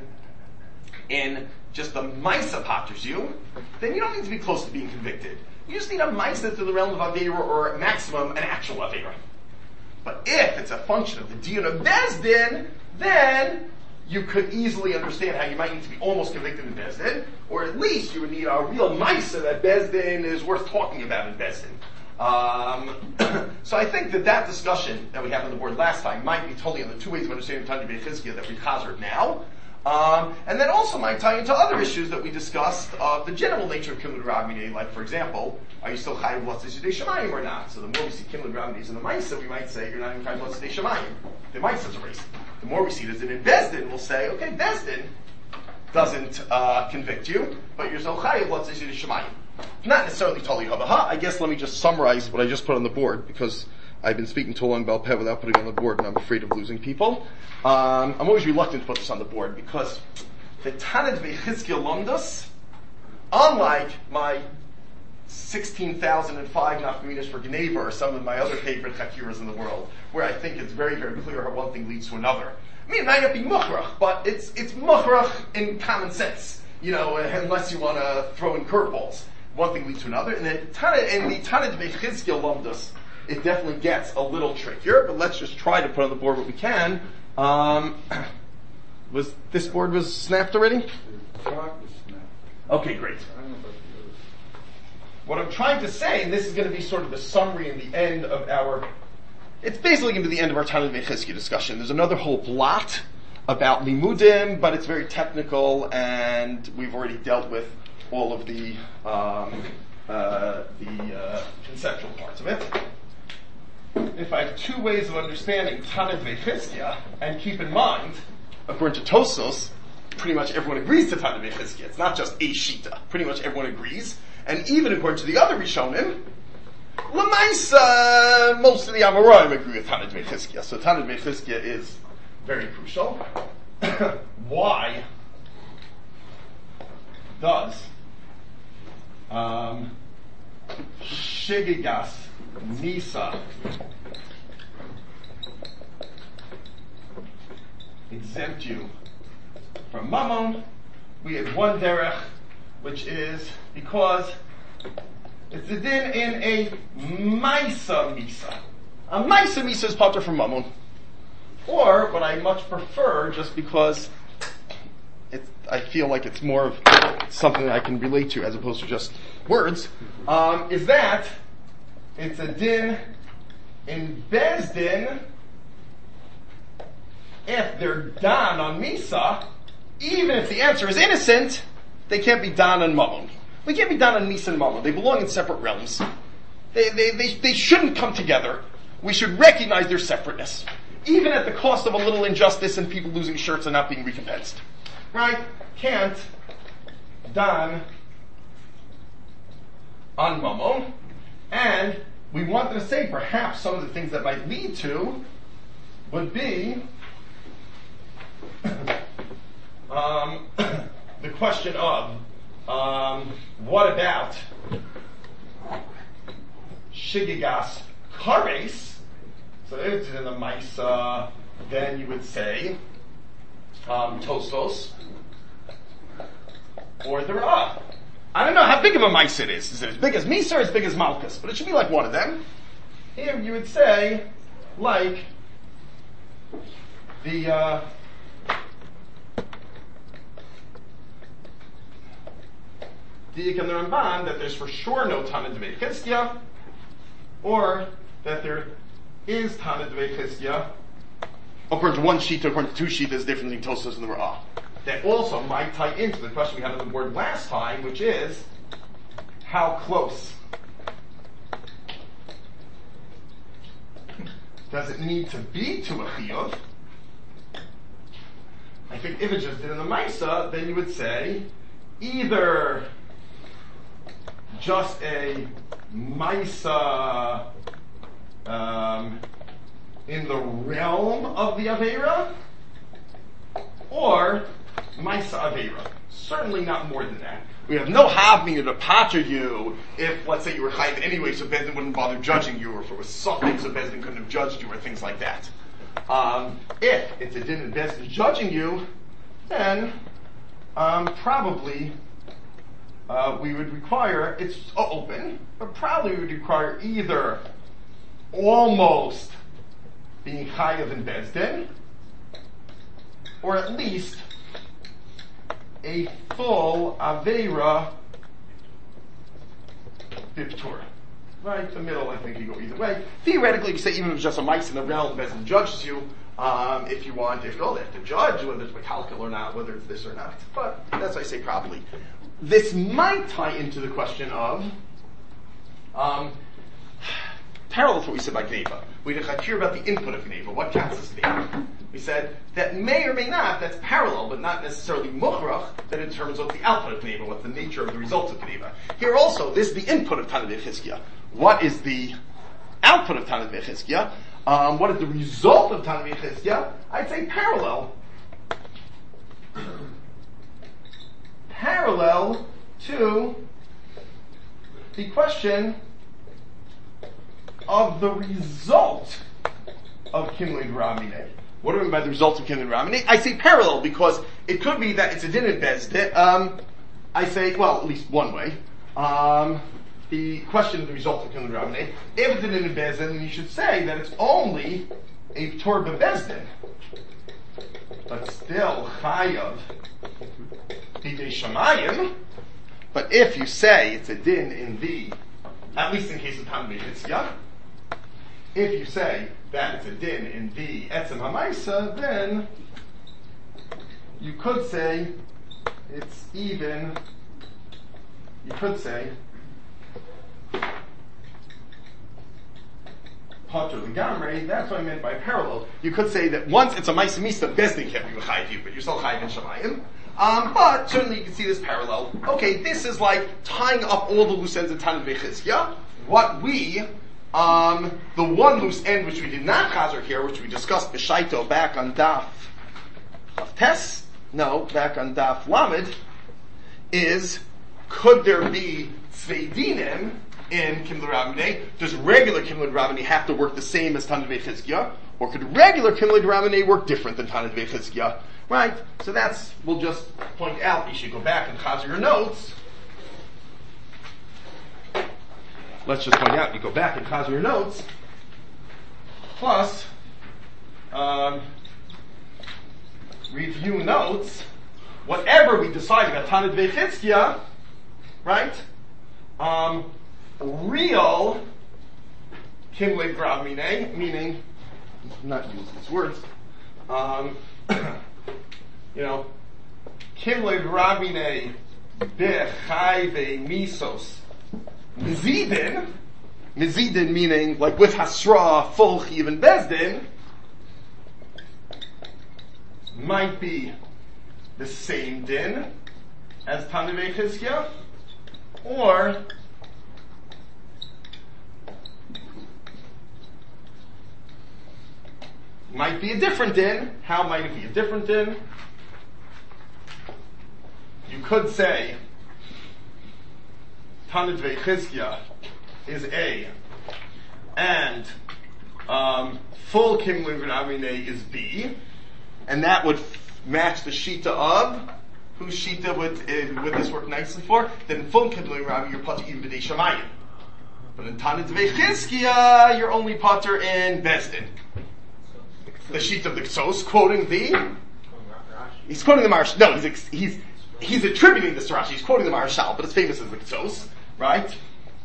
S1: in just the Maisa paters you, then you don't need to be close to being convicted. You just need a Maisa to the realm of Aveira, or maximum an actual Aveira. But if it's a function of the Dion of Bezdin, then you could easily understand how you might need to be almost convicted in Bezdin, or at least you would need a real Maisa that Bezdin is worth talking about in Bezdin. Um, so I think that that discussion that we had on the board last time might be totally on the two ways of understanding Tanit B'Chizkiya that we hazard now. Um, and then also might tie into other issues that we discussed of the general nature of Kimlud Rabminei, like for example, are you still Chayiv Lotzis Yidei Shemayim or not? So the more we see Kimlud Rabminei in the Maisa, we might say you're not even Chayiv Lotzis Yidei Shemayim. The Maisa's a race. The more we see it as in Bezdin, we'll say, okay, Bezdin doesn't uh, convict you, but you're still Chayiv Lotzis Yidei Shemayim. Not necessarily Tali Havaha. I guess let me just summarize what I just put on the board, because I've been speaking too long about Peh without putting it on the board, and I'm afraid of losing people. Um, I'm always reluctant to put this on the board, because the Tanit V'Chizkiel Lomdus, unlike my sixteen thousand five Nafkaminas for Geneva or some of my other favorite Chakiras in the world, where I think it's very, very clear how one thing leads to another. I mean, it might not be Mukhrach, but it's it's Mukhrach in common sense, you know, unless you want to throw in curveballs. One thing leads to another, and the Tanit, in the Tanit V'Chizkiel Lomdus, it definitely gets a little trickier, but let's just try to put on the board what we can. Um, was this board was snapped already? Okay, great. What I'm trying to say, and this is going to be sort of the summary in the end of our, it's basically going to be the end of our Tanit V'Chizkiel discussion. There's another whole blot about Limudim, but it's very technical, and we've already dealt with all of the um, uh, the uh, conceptual parts of it. If I have two ways of understanding Tanit V'Chizkiah, and keep in mind, according to Tosfos, pretty much everyone agrees to Tanit V'Chizkiah. It's not just a Shita. Pretty much everyone agrees. And even according to the other Rishonim, L'maisa, most of the Amoraim agree with Tanit V'Chizkiah. So Tanit V'Chizkiah is very crucial. Why does um, Shigigas Nisa exempt you from Mammon? We have one derech, which is because it's a din in a Maisa Misa. A Maisa Misa is pater from Mammon. Or, what I much prefer, just because it's, I feel like it's more of something that I can relate to as opposed to just words, um, is that it's a din in Bezdin if they're dan on Misa, even if the answer is innocent, they can't be dan on Mammon. They can't be dan on Misa and Mammon. They belong in separate realms. They, they, they, they shouldn't come together. We should recognize their separateness, even at the cost of a little injustice and people losing shirts and not being recompensed. Right? Can't dan on Mammon. And we wanted to say perhaps some of the things that might lead to would be um, the question of um, what about Shigigas Kares? So if it's in the Maisa, then you would say um, Tosfos or the Ra. I don't know how big of a Maisa it is. Is it as big as Misa or as big as Malchus? But it should be like one of them. Here you would say, like the uh, Diak and the Ramban, that there's for sure no Tanit V'Chizkiah, or that there is Tanit V'Chizkiah. According to one sheet, according to two sheet, there's different than Tosfos and the Ra'ah. That also might tie into the question we had on the board last time, which is how close does it need to be to a chiyuv? I think if it just did in the Maisa, then you would say either just a Maisa um, in the realm of the Aveira, or Maisa Aveira. Certainly not more than that. We have no havmina to pater you if, let's say, you were chayiv anyway, so Bezdin wouldn't bother judging you, or if it was something, so Bezdin couldn't have judged you, or things like that. Um, if it's a din and Bezdin judging you, then um, probably uh, we would require, it's open, but probably we would require either almost being chayiv in Bezdin, or at least a full Aveira Biptur. Right? The middle, I think you go either way. Theoretically, you say even if it's just a mice in the realm, Bezdin judges you, Um, if you want, if you oh, they have to judge whether it's mekalkel or not, whether it's this or not. But that's why I say probably. This might tie into the question of um, parallel to what we said about Gneva. We did hear about the input of Gneva. What counts as Gneva? We said that may or may not, that's parallel, but not necessarily mukhrach, that it determines what the output of Gneva, what's the nature of the result of Gneva. Here also, this is the input of Tanit V'Chizkiah. What is the output of Tanit V'Chizkiah? Um, what is the result of Tanit V'Chizkiah? I'd say parallel. Parallel to the question of the result of Kimlin Ramine. What do I mean by the result of Kimlin Ramine? I say parallel because it could be that it's a din and bezdin. Um, I say, well, at least one way. Um, the question of the result of Kimlin Ramine. If it's a din and bezdin, then you should say that it's only a Torah bezdin, but still chayav b'dei shamayim. But if you say it's a din in the, at least in case of Tanit V'Chizkiah, if you say that it's a din in the etzem hamaisa, then you could say it's even, you could say Potter L'gamrei. That's what I meant by parallel. You could say that once it's a maisa misa, bezdin can't be chayiv you, but you're still chayiv in shamayim. Um, but certainly you can see this parallel. Okay, this is like tying up all the loose ends of Tanit V'Chizkiah. What we, um, the one loose end which we did not chazer here, which we discussed b'shaito back on Daf of Tes, no, back on Daf Lamed, is could there be tzvei dinim in Kimlin Ramine? Does regular Kimlin Ramine have to work the same as Tanit V'Chizkiah? Or could regular Kimlin Ramine work different than Tanit V'Chizkiah? Right? So that's, we'll just point out, you should go back and chazer your notes. Let's just point out, you go back and chazer your notes. Plus, um, review notes. Whatever we decide about Tanit V'Chizkiah, right? Um, real Kimlin Ramine, meaning, not use these words, um, you know, Kimlin Ramine bechayve misos mizidin, mizidin meaning like with hasra, full chiv and bezdin, might be the same din as Tanit V'Chizkiah, or might be a different din. How might it be a different din? You could say Tanit V'Chizkiah is A, and um, full Kimlin Ramine is B, and that would f- match the shita of whose shita would uh, would this work nicely for? Then in full Kimlin Ramine you're potter even b'dei shamayim, but in Tanit V'Chizkiah you're only potter in bezdin. The sheet of the Ksos, quoting the, he's quoting the Marshal, no, he's, he's, he's attributing this to Rashi, he's quoting the Marshal, but it's famous as the Ksos, right?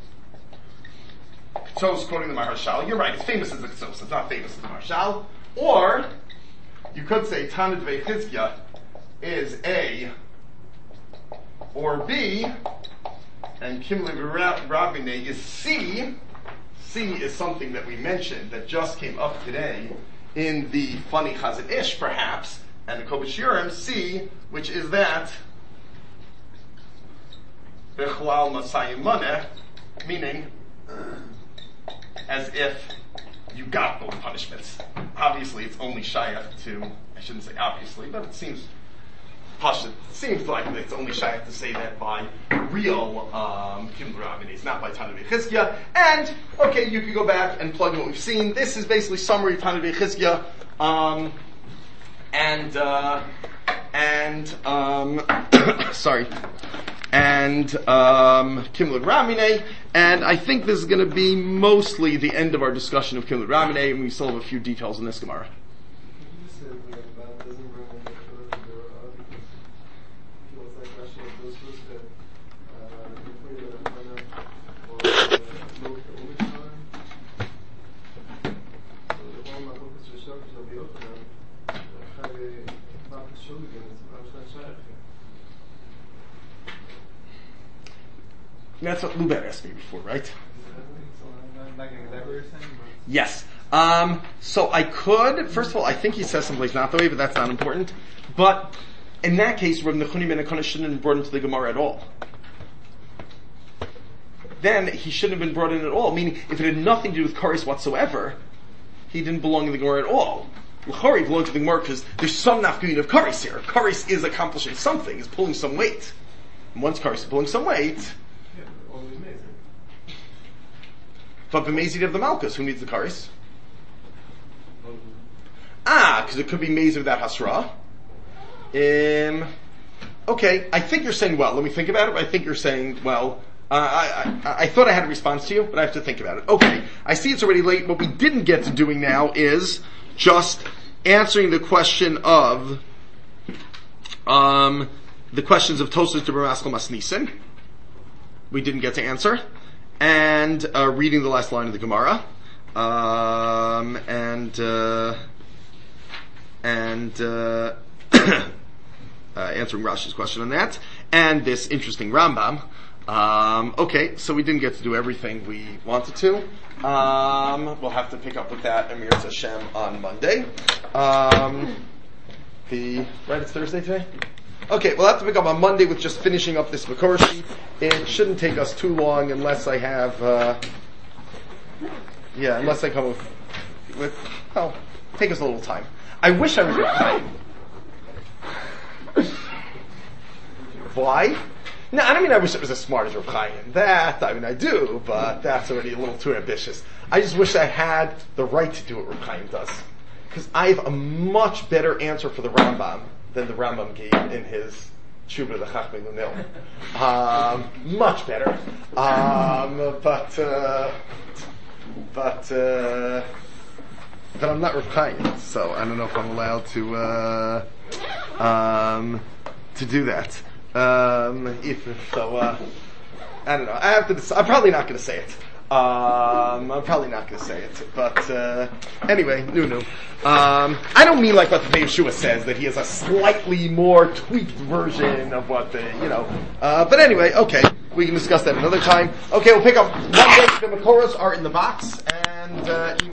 S1: Ksos quoting the Marshal, you're right, it's famous as the Ksos, it's not famous as the Marshal. Or, you could say Tanit V'Chizkiah is A, or B, and Kimlin Ramine is C. C is something that we mentioned that just came up today in the funny Chazon Ish, perhaps, and the Kodesh Yurim, C, which is that B'chalal Masayim Maneh, meaning as if you got both punishments. Obviously, it's only shayach to, I shouldn't say obviously, but it seems Pashut, it seems like it's only shayach to say that by real um, Kimlin Ramine, it's not by Tanit V'Chizkiah. And, okay, you could go back and plug in what we've seen. This is basically summary of Tanit V'Chizkiah. Um, and, uh, and, um, sorry, and, um, Kimlin Ramine. And I think this is going to be mostly the end of our discussion of Kimlin Ramine, and we still have a few details in this Gemara. That's what Luber asked me before, right?
S6: I'm not getting exactly what you're saying, but
S1: Yes. Um, so I could, first of all, I think he says someplace not the way, but that's not important. But in that case, Rav Nechuni ben Akana shouldn't have been brought into the Gemara at all. Then he shouldn't have been brought in at all. Meaning, if it had nothing to do with Karis whatsoever, he didn't belong in the Gemara at all. L'chari belonged to the Gemara because there's some nafkamin of Karis here. Karis is accomplishing something, is pulling some weight. And once Karis is pulling some weight, but b'mezid of the Malkus, who needs the Karis? Ah, because it could be mezid without Hasra. Um, okay, I think you're saying well. Let me think about it. I think you're saying well. Uh, I, I I thought I had a response to you, but I have to think about it. Okay, I see it's already late. What we didn't get to doing now is just answering the question of um, the questions of Tosfos to B'Maskel Masnisen. We didn't get to answer. And uh, reading the last line of the Gemara, um, and uh, and uh, uh, answering Rashi's question on that, and this interesting Rambam. Um, okay, so we didn't get to do everything we wanted to. Um, we'll have to pick up with that Amir Hashem on Monday. Um, the right, it's Thursday today. Okay, we'll have to pick up on Monday with just finishing up this Makor sheet. It shouldn't take us too long unless I have, uh, yeah, unless I come with, with, well, take us a little time. I wish I was at time. Why? No, I don't mean I wish it was as smart as Rav Chaim. That, I mean I do, but that's already a little too ambitious. I just wish I had the right to do what Rav Chaim does. Because I have a much better answer for the Rambam than the Rambam gave in his Tshuva the Chachmei Lunil. Um, much better. Um, but, uh, but, uh, but I'm not Rav Chaim, so I don't know if I'm allowed to, uh, um, to do that. Um, if, so, uh, I don't know. I have to decide. I'm probably not going to say it. Um, I'm probably not going to say it, but uh, anyway, no, no. Um, I don't mean like what the Yeshua says, that he has a slightly more tweaked version of what the, you know. Uh, but anyway, okay, we can discuss that another time. Okay, we'll pick up Monday. The Makoros are in the box, and uh,